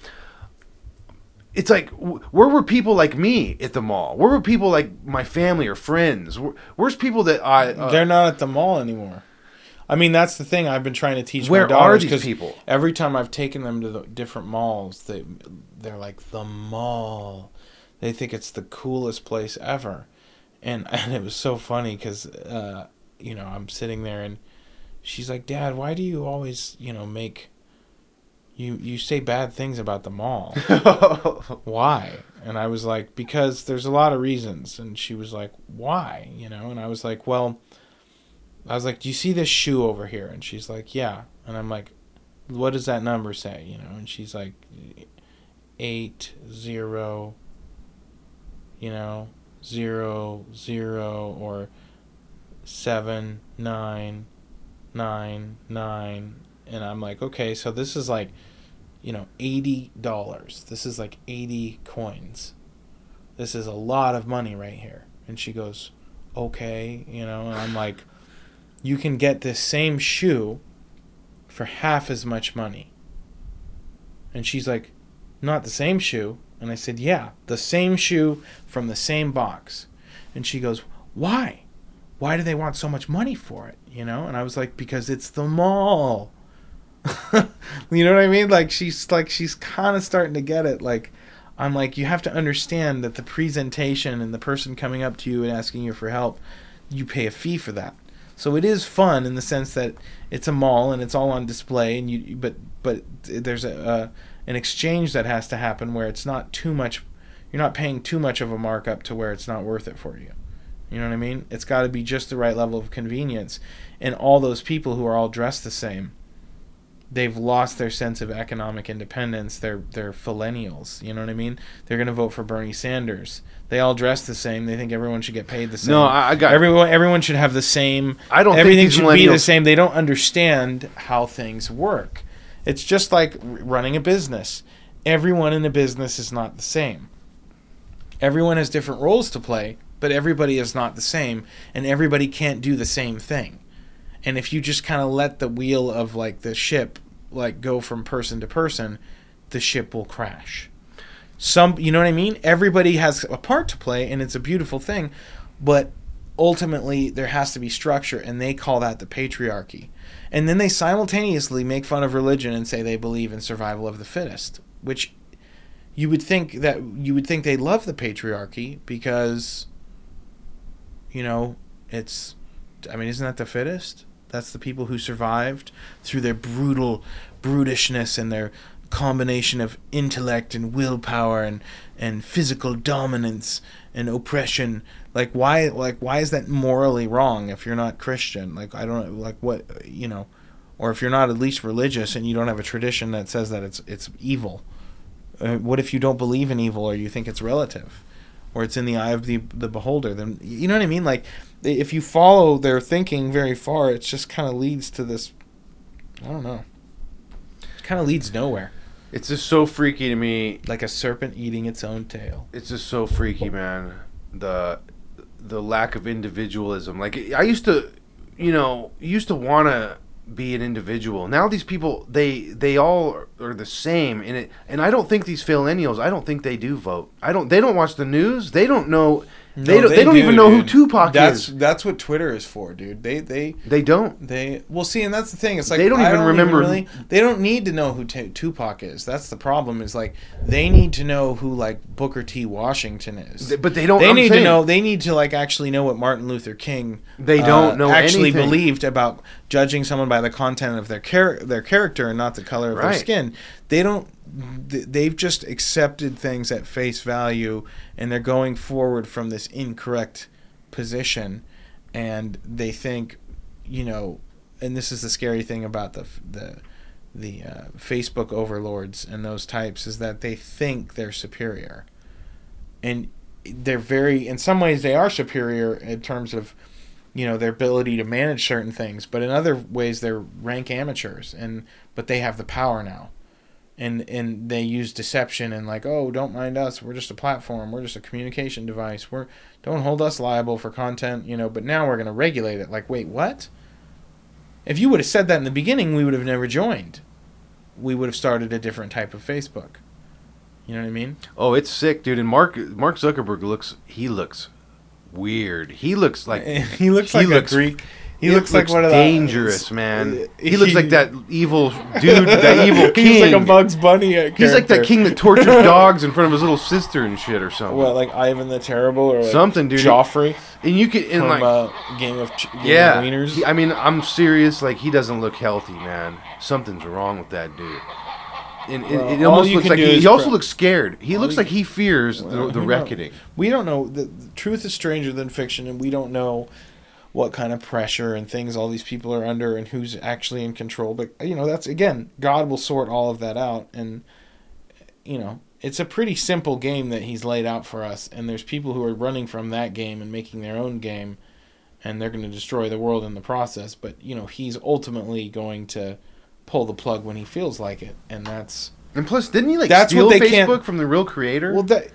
it's like, where were people like me at the mall? Where were people like my family or friends? Where, where's people that I... Uh, They're not at the mall anymore. I mean, that's the thing I've been trying to teach Where my daughters. are these 'cause people? Every time I've taken them to the different malls, they, they're like, the mall. They think it's the coolest place ever. And, and it was so funny because, uh, you know, I'm sitting there and, she's like, Dad, why do you always, you know, make, you, you say bad things about the mall? Why? And I was like, because there's a lot of reasons. And she was like, why? You know, and I was like, well, I was like, do you see this shoe over here? And she's like, yeah. And I'm like, what does that number say? You know, and she's like, eight, zero, you know, zero, zero, or seven, nine, nine, nine. And I'm like, okay, so this is like, you know, eighty dollars. This is like eighty coins. This is a lot of money right here. And she goes, okay, you know, and I'm like, you can get this same shoe for half as much money. And she's like, not the same shoe. And I said, yeah, the same shoe from the same box. And she goes, why? Why do they want so much money for it? You know? And I was like, because it's the mall. You know what I mean? Like, she's like, she's kind of starting to get it. Like, I'm like, you have to understand that the presentation and the person coming up to you and asking you for help, you pay a fee for that. So it is fun in the sense that it's a mall and it's all on display, and you but but there's a uh, an exchange that has to happen where it's not too much, you're not paying too much of a markup to where it's not worth it for you. You know what I mean? It's got to be just the right level of convenience. And all those people who are all dressed the same, they've lost their sense of economic independence. They're they're millennials. You know what I mean? They're going to vote for Bernie Sanders. They all dress the same. They think everyone should get paid the same. No, I, I got everyone. Everyone should have the same. I don't. Everything think these should be the millennials- same. They don't understand how things work. It's just like r- running a business. Everyone in a business is not the same. Everyone has different roles to play, but everybody is not the same, and everybody can't do the same thing. And if you just kind of let the wheel of like the ship like go from person to person, the ship will crash. Some, you know what I mean? Everybody has a part to play, and it's a beautiful thing, but ultimately there has to be structure, and they call that the patriarchy. And then they simultaneously make fun of religion and say they believe in survival of the fittest, which you would think that you would think they love the patriarchy because, you know, it's, I mean, isn't that the fittest? That's the people who survived through their brutal brutishness and their combination of intellect and willpower and, and physical dominance and oppression. Like why like why is that morally wrong if you're not Christian? Like I don't know, like what, you know, or if you're not at least religious and you don't have a tradition that says that it's it's evil. Uh, what if you don't believe in evil or you think it's relative? Or it's in the eye of the the beholder? Then you know what I mean? Like if you follow their thinking very far, it just kind of leads to this, I don't know. It kind of leads nowhere. It's just so freaky to me. Like a serpent eating its own tail. It's just so freaky, man. The the lack of individualism. Like I used to, you know, used to want to be an individual. Now these people, they they all are the same, and it and I don't think these millennials, I don't think they do vote. I don't. They don't watch the news. They don't know. No, they don't. They, they don't do, even know dude. who Tupac That's is. that's what Twitter is for, dude. They they They don't. they well see, and that's the thing. It's like They don't I even remember- really, they don't need to know who T- Tupac is. That's the problem. Is like they need to know who like Booker T. Washington is. They- but they don't. They I'm need saying, to know. They need to like actually know what Martin Luther King. They don't uh, know actually anything. believed about judging someone by the content of their char- their character and not the color of Right. their skin. They don't. th- They've just accepted things at face value, and they're going forward from this incorrect position, and they think, you know, and this is the scary thing about the the the uh, Facebook overlords and those types is that they think they're superior, and they're very, in some ways they are superior in terms of, you know, their ability to manage certain things, but in other ways they're rank amateurs, and but they have the power now. And and they use deception and like, oh, don't mind us. We're just a platform. We're just a communication device. We're don't hold us liable for content, you know. But now we're going to regulate it. Like, wait, what? If you would have said that in the beginning, we would have never joined. We would have started a different type of Facebook. You know what I mean? Oh, it's sick, dude. And Mark Mark Zuckerberg looks. He looks weird. He looks like he looks he like looks- a Greek. He, he looks, looks like one of the dangerous, man. He, he looks like that evil dude, that evil king. He's like a Bugs Bunny character. He's like that king that tortures dogs in front of his little sister and shit or something. What, like Ivan the Terrible or like something, dude? Joffrey. And you could in from, like uh, Game of Ch- Game yeah. of Wieners. He, I mean, I'm serious. Like he doesn't look healthy, man. Something's wrong with that dude. And well, it, it almost looks like he, he also pre- looks scared. He looks you, like he fears well, the, the reckoning. Know. We don't know. The, the truth is stranger than fiction, and we don't know what kind of pressure and things all these people are under and who's actually in control. But, you know, that's, again, God will sort all of that out. And, you know, it's a pretty simple game that he's laid out for us. And there's people who are running from that game and making their own game, and they're going to destroy the world in the process. But, you know, he's ultimately going to pull the plug when he feels like it. And that's... And plus, didn't he, like, that's steal what they Facebook can't, from the real creator? Well, that...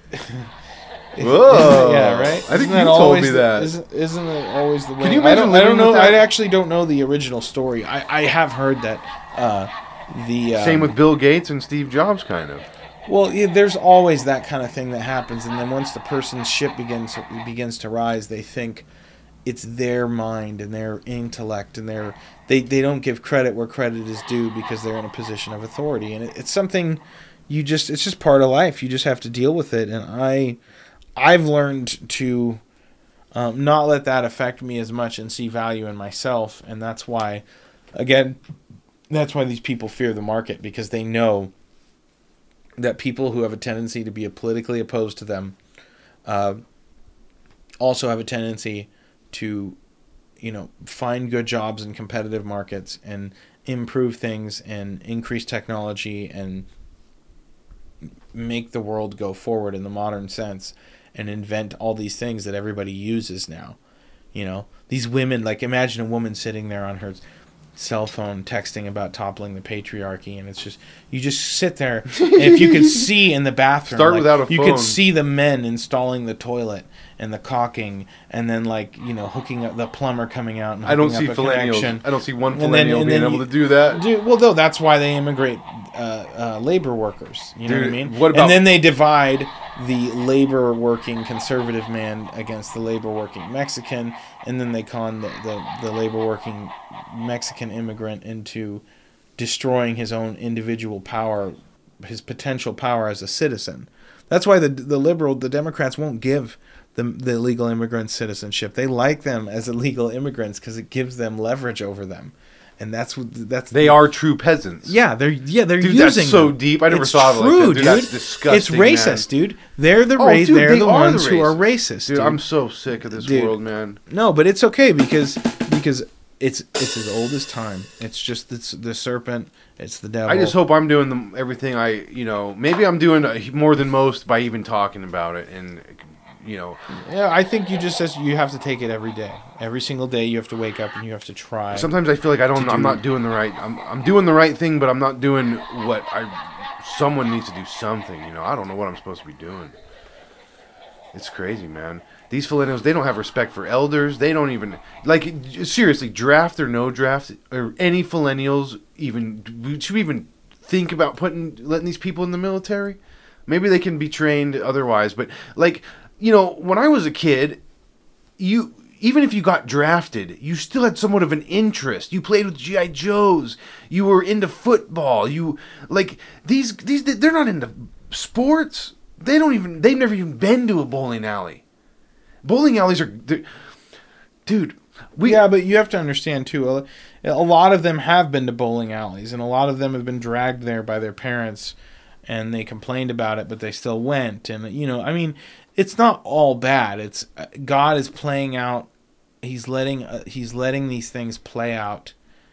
Whoa! Yeah, right. I think isn't you told me the, that. Isn't, isn't it always the way? Can you I imagine don't, I don't know. that? I actually don't know the original story. I, I have heard that uh, the um, same with Bill Gates and Steve Jobs, kind of. Well, yeah, there's always that kind of thing that happens, and then once the person's ship begins begins to rise, they think it's their mind and their intellect, and their they they don't give credit where credit is due because they're in a position of authority, and it, it's something you just it's just part of life. You just have to deal with it, and I. I've learned to um, not let that affect me as much and see value in myself. And that's why, again, that's why these people fear the market, because they know that people who have a tendency to be politically opposed to them uh, also have a tendency to, you know, find good jobs in competitive markets and improve things and increase technology and make the world go forward in the modern sense. And invent all these things that everybody uses now. You know, these women, like imagine a woman sitting there on her cell phone texting about toppling the patriarchy, and it's just, you just sit there, and if you could see in the bathroom, Start like, without a you phone. could see the men installing the toilet and the caulking, and then like, you know, hooking up the plumber coming out and hooking I don't see up a millennials. connection. I don't see one And then- millennial and being then able you- to do that. Dude, well, no, that's why they immigrate uh, uh, labor workers. You know Dude, what I mean? what about- and then they divide the labor working conservative man against the labor working Mexican, and then they con the, the, the labor working Mexican immigrant into destroying his own individual power, his potential power as a citizen. That's why the the liberal, the Democrats won't give the the illegal immigrants citizenship. They like them as illegal immigrants because it gives them leverage over them. And that's what that's They are true peasants. yeah, they're yeah, they're Dude, using that's so them. deep. I never It's thought of it like true, that. Dude, dude. that's disgusting, It's racist, dude. They're the Oh, ra- dude, they're they the are the ones who are racists. racist, Dude, dude. I'm so sick of this Dude. world, man. No, but it's okay because because it's it's as old as time. It's just it's the serpent. It's the devil. I just hope I'm doing the, everything I, you know, maybe I'm doing uh, more than most by even talking about it, and you know. Yeah, I think you just says you have to take it every day. Every single day you have to wake up and you have to try. Sometimes I feel like I don't. to I'm do- not doing the right. I'm. I'm doing the right thing, but I'm not doing what I. Someone needs to do something. You know. I don't know what I'm supposed to be doing. It's crazy, man. These millennials, they don't have respect for elders. They don't even like seriously draft or no draft or any millennials even should we even think about putting letting these people in the military. Maybe they can be trained otherwise, but like you know, when I was a kid, you. Even if you got drafted, you still had somewhat of an interest. You played with G I Joes. You were into football. You like these these they're not into sports. They don't even they've never even been to a bowling alley. Bowling alleys are dude, we yeah, but you have to understand too. A, a lot of them have been to bowling alleys, and a lot of them have been dragged there by their parents, and they complained about it, but they still went. And you know, I mean, it's not all bad. It's God is playing out. He's letting uh, he's letting these things play out,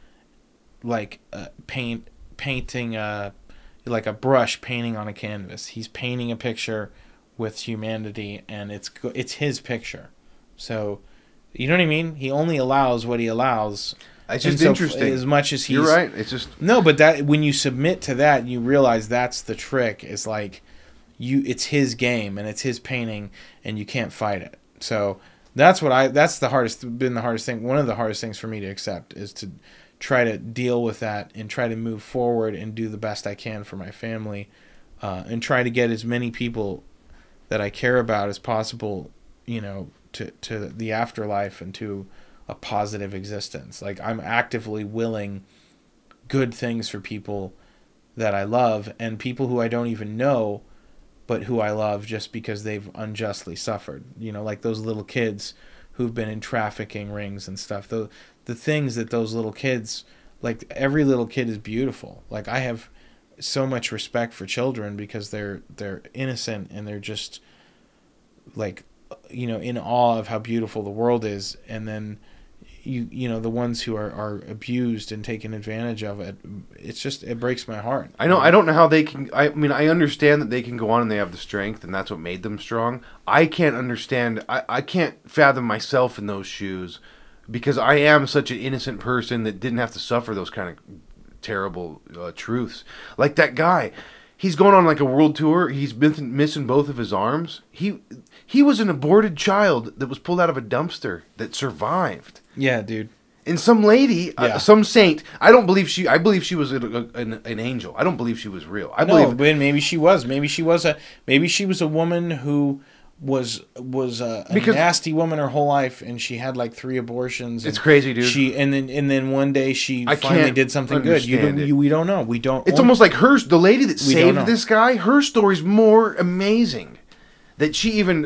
like uh, paint painting a like a brush painting on a canvas. He's painting a picture with humanity, and it's go- it's his picture. So, you know what I mean? He only allows what he allows. it's And just so f- interesting. as much as he's You're right. It's just no, but that when you submit to that, you realize that's the trick. Is like you, it's his game and it's his painting, and you can't fight it. So that's what I. That's the hardest. Been the hardest thing. One of the hardest things for me to accept is to try to deal with that and try to move forward and do the best I can for my family, uh, and try to get as many people that I care about as possible, you know, to to the afterlife and to a positive existence. Like, I'm actively willing good things for people that I love, and people who I don't even know, but who I love just because they've unjustly suffered. You know, like those little kids who've been in trafficking rings and stuff. The the things that those little kids, like, every little kid is beautiful. Like, I have so much respect for children because they're they're innocent and they're just, like, you know, in awe of how beautiful the world is. And then you you know, the ones who are, are abused and taken advantage of, it it's just, it breaks my heart. I know I don't know how they can. I mean, I understand that they can go on and they have the strength, and that's what made them strong. I can't understand. I, I can't fathom myself in those shoes, because I am such an innocent person that didn't have to suffer those kind of terrible uh, truths. Like that guy, he's going on like a world tour. He's been missing both of his arms. He he was an aborted child that was pulled out of a dumpster that survived. Yeah, dude. And some lady, Yeah. uh, some saint. I don't believe she. I believe she was a, a, an, an angel. I don't believe she was real. I No, believe but maybe she was. Maybe she was a. Maybe she was a woman who was was a, a Because- nasty woman her whole life, and she had like three abortions. It's and crazy, dude. She and then and then one day she I finally can't did something good. You, understand don't- it. you we don't know. We don't. It's own- almost like her, the lady that We don't saved know. this guy, her story's more amazing. That she even,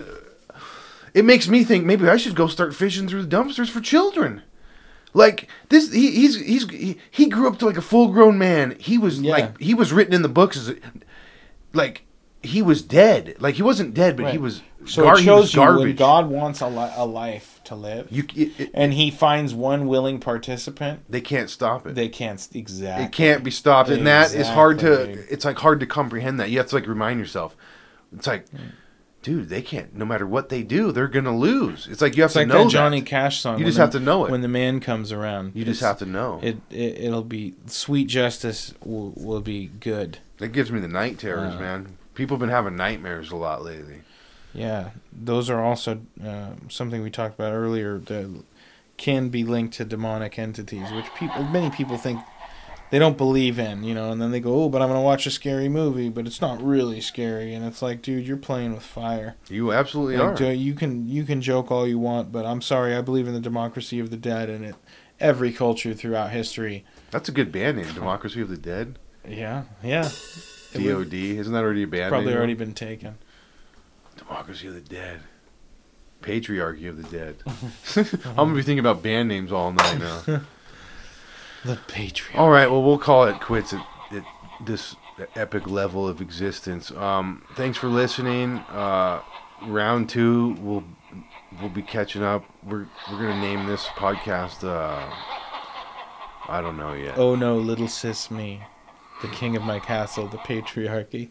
it makes me think maybe I should go start fishing through the dumpsters for children. Like this, he, he's he's he, he grew up to like a full grown man. He was Yeah. like he was written in the books as a, like he was dead. Like he wasn't dead, but he Right. was. So gar- it he was shows you when garbage. God wants a, li- a life to live, You, it, it- and He finds one willing participant. they can't stop it. They can't st- exactly. It can't be stopped, and that is hard to. Exactly, dude. It's like hard to comprehend that. You have to like remind yourself. It's like, dude, they can't. No matter what they do, they're gonna lose. It's like you have It's to like know that Johnny that. Cash song. You when just the- have to know it. when the man comes around. You just It's- have to know. It, it it'll be sweet justice will will be good. That gives me the night terrors, Uh, man. People have been having nightmares a lot lately. Yeah, those are also uh, something we talked about earlier that can be linked to demonic entities, which people many people think they don't believe in, you know, and then they go, "Oh, but I'm gonna watch a scary movie, but it's not really scary," and it's like, dude, you're playing with fire. You absolutely Like, are. Joe, you can you can joke all you want, but I'm sorry, I believe in the democracy of the dead, and it every culture throughout history. That's a good band name, Democracy of the Dead. Yeah, yeah. It D O would- D. Isn't that already a band Probably name? already been taken. Democracy of the Dead. Patriarchy of the Dead. I'm gonna be thinking about band names all night now. The Patriot. All right, well, we'll call it quits at, at this epic level of existence. Um, thanks for listening. Uh, round two, we'll we'll be catching up. We're we're gonna name this podcast. Uh, I don't know yet. Oh no, little sis me, the king of my castle, the patriarchy.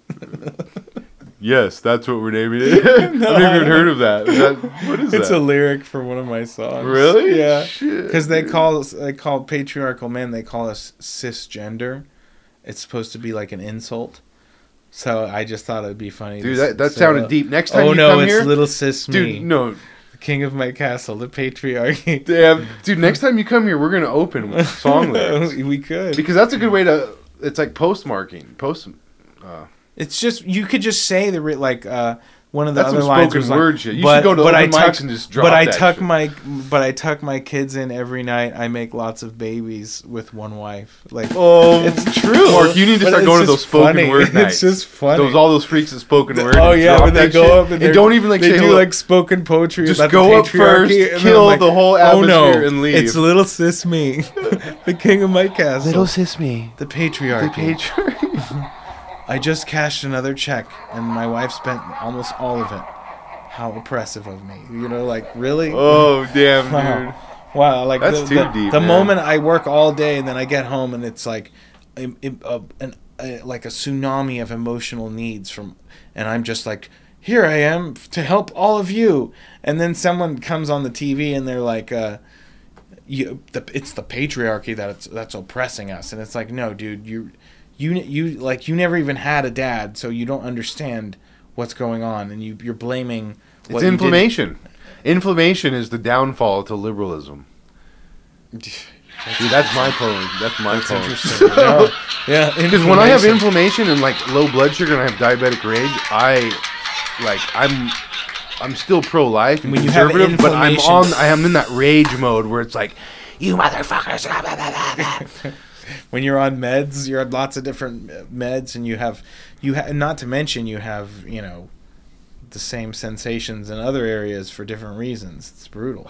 Yes, that's what we're naming it. I've never even heard of that. Is that what is It's that? a lyric for one of my songs. Really? Yeah. Shit, Because they dude. call us, they call patriarchal men. They call us cisgender. It's supposed to be like an insult. So I just thought it'd be funny. Dude, to that, that say, sounded uh, deep. Next time Oh you no, come it's here, little sis me, dude. No, the king of my castle, the patriarchy. damn, dude. Next time you come here, we're gonna open with song lyrics We could. because that's a good way to. It's like postmarking. Post. Uh, It's just you could just say the re- like uh, one of the That's other some lines spoken was like, word shit. You but, should go to but open I mics tuck, and just drop But I that tuck shit. my but I tuck my kids in every night. I make lots of babies with one wife. Like oh, it's true. Mark, you need to But start it's going to just those spoken funny. word nights. It's just funny. Those all those freaks that spoken word. Oh and yeah, drop when they that go shit. up and, and they're- don't even like they say do hello. like spoken poetry. Just about go the up first, patriarchy, and then kill I'm like, the whole oh no, atmosphere and leave. It's little sis me, the king of my castle, sis me. the The patriarchy. patriarchy. I just cashed another check, and my wife spent almost all of it. How oppressive of me, you know? Like really? Oh damn, Wow. dude. Wow, like That's the, too the, deep, the man. moment I work all day and then I get home and it's like, a, a, an, a, like a tsunami of emotional needs from, and I'm just like, here I am to help all of you, and then someone comes on the T V and they're like, uh, you, the, it's the patriarchy that's that's oppressing us, and it's like, no, dude, you, you, you, like you never even had a dad, so you don't understand what's going on, and you you're blaming. What It's you did- inflammation. Inflammation is the downfall to liberalism. Dude, that's my poem. That's my That's poem. interesting. No. Yeah, Because when I have inflammation. inflammation and like low blood sugar and I have diabetic rage, I like I'm I'm still pro-life and When you have conservative, but I'm inflammation- on. I am in that rage mode where it's like, you motherfuckers. Blah, blah, blah, blah. When you're on meds, you're on lots of different meds, and you have you ha- not to mention you have you know the same sensations in other areas for different reasons. It's brutal.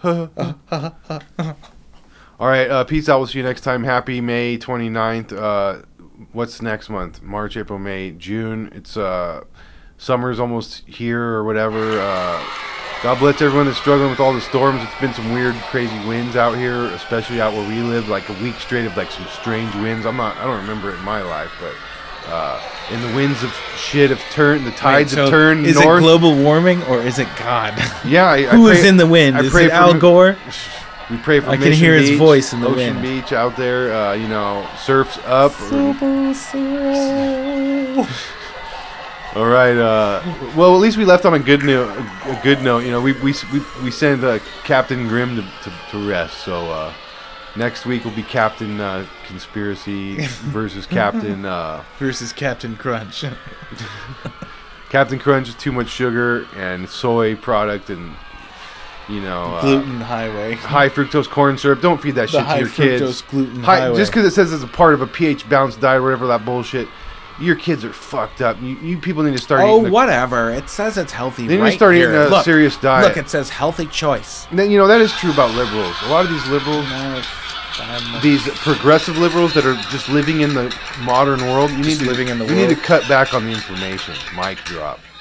All right, uh, peace out. We'll see you next time. Happy May twenty-ninth. Uh, what's next month? March, April, May, June. It's uh, summer's almost here or whatever. Uh, God bless everyone that's struggling with all the storms. It's been some weird, crazy winds out here, especially out where we live. Like a week straight of like some strange winds. I'm not. I don't remember it in my life, but uh, and the winds of shit have turned. The tides Wait, so have turned is north. it global warming or is it God? Yeah, I, Who I is pray, in the wind? I Is pray it for Al him- Gore? We pray for I can Mission hear his Beach, voice in the Ocean wind. Beach out there. Uh, you know, surf's up. All right. Uh, well, at least we left on a good note. A good note. You know, we we we, we send uh, Captain Grimm to, to, to rest. So uh, next week will be Captain uh, Conspiracy versus Captain uh, Versus Captain Crunch. Captain Crunch is too much sugar and soy product and you know uh, Gluten highway. high fructose corn syrup. Don't feed that The shit to high your kids. fructose gluten High, highway. just because it says it's a part of a pH balanced diet or whatever that bullshit, your kids are fucked up. You, you people need to start Oh, eating. The, whatever. It says it's healthy. They need to right start here. eating a look, serious diet. Look, it says healthy choice. Then, you know that is true about liberals. A lot of these liberals, No, I'm these progressive liberals that are just living in the modern world, you Just need to living in the you need world. to cut back on the information. Mic drop.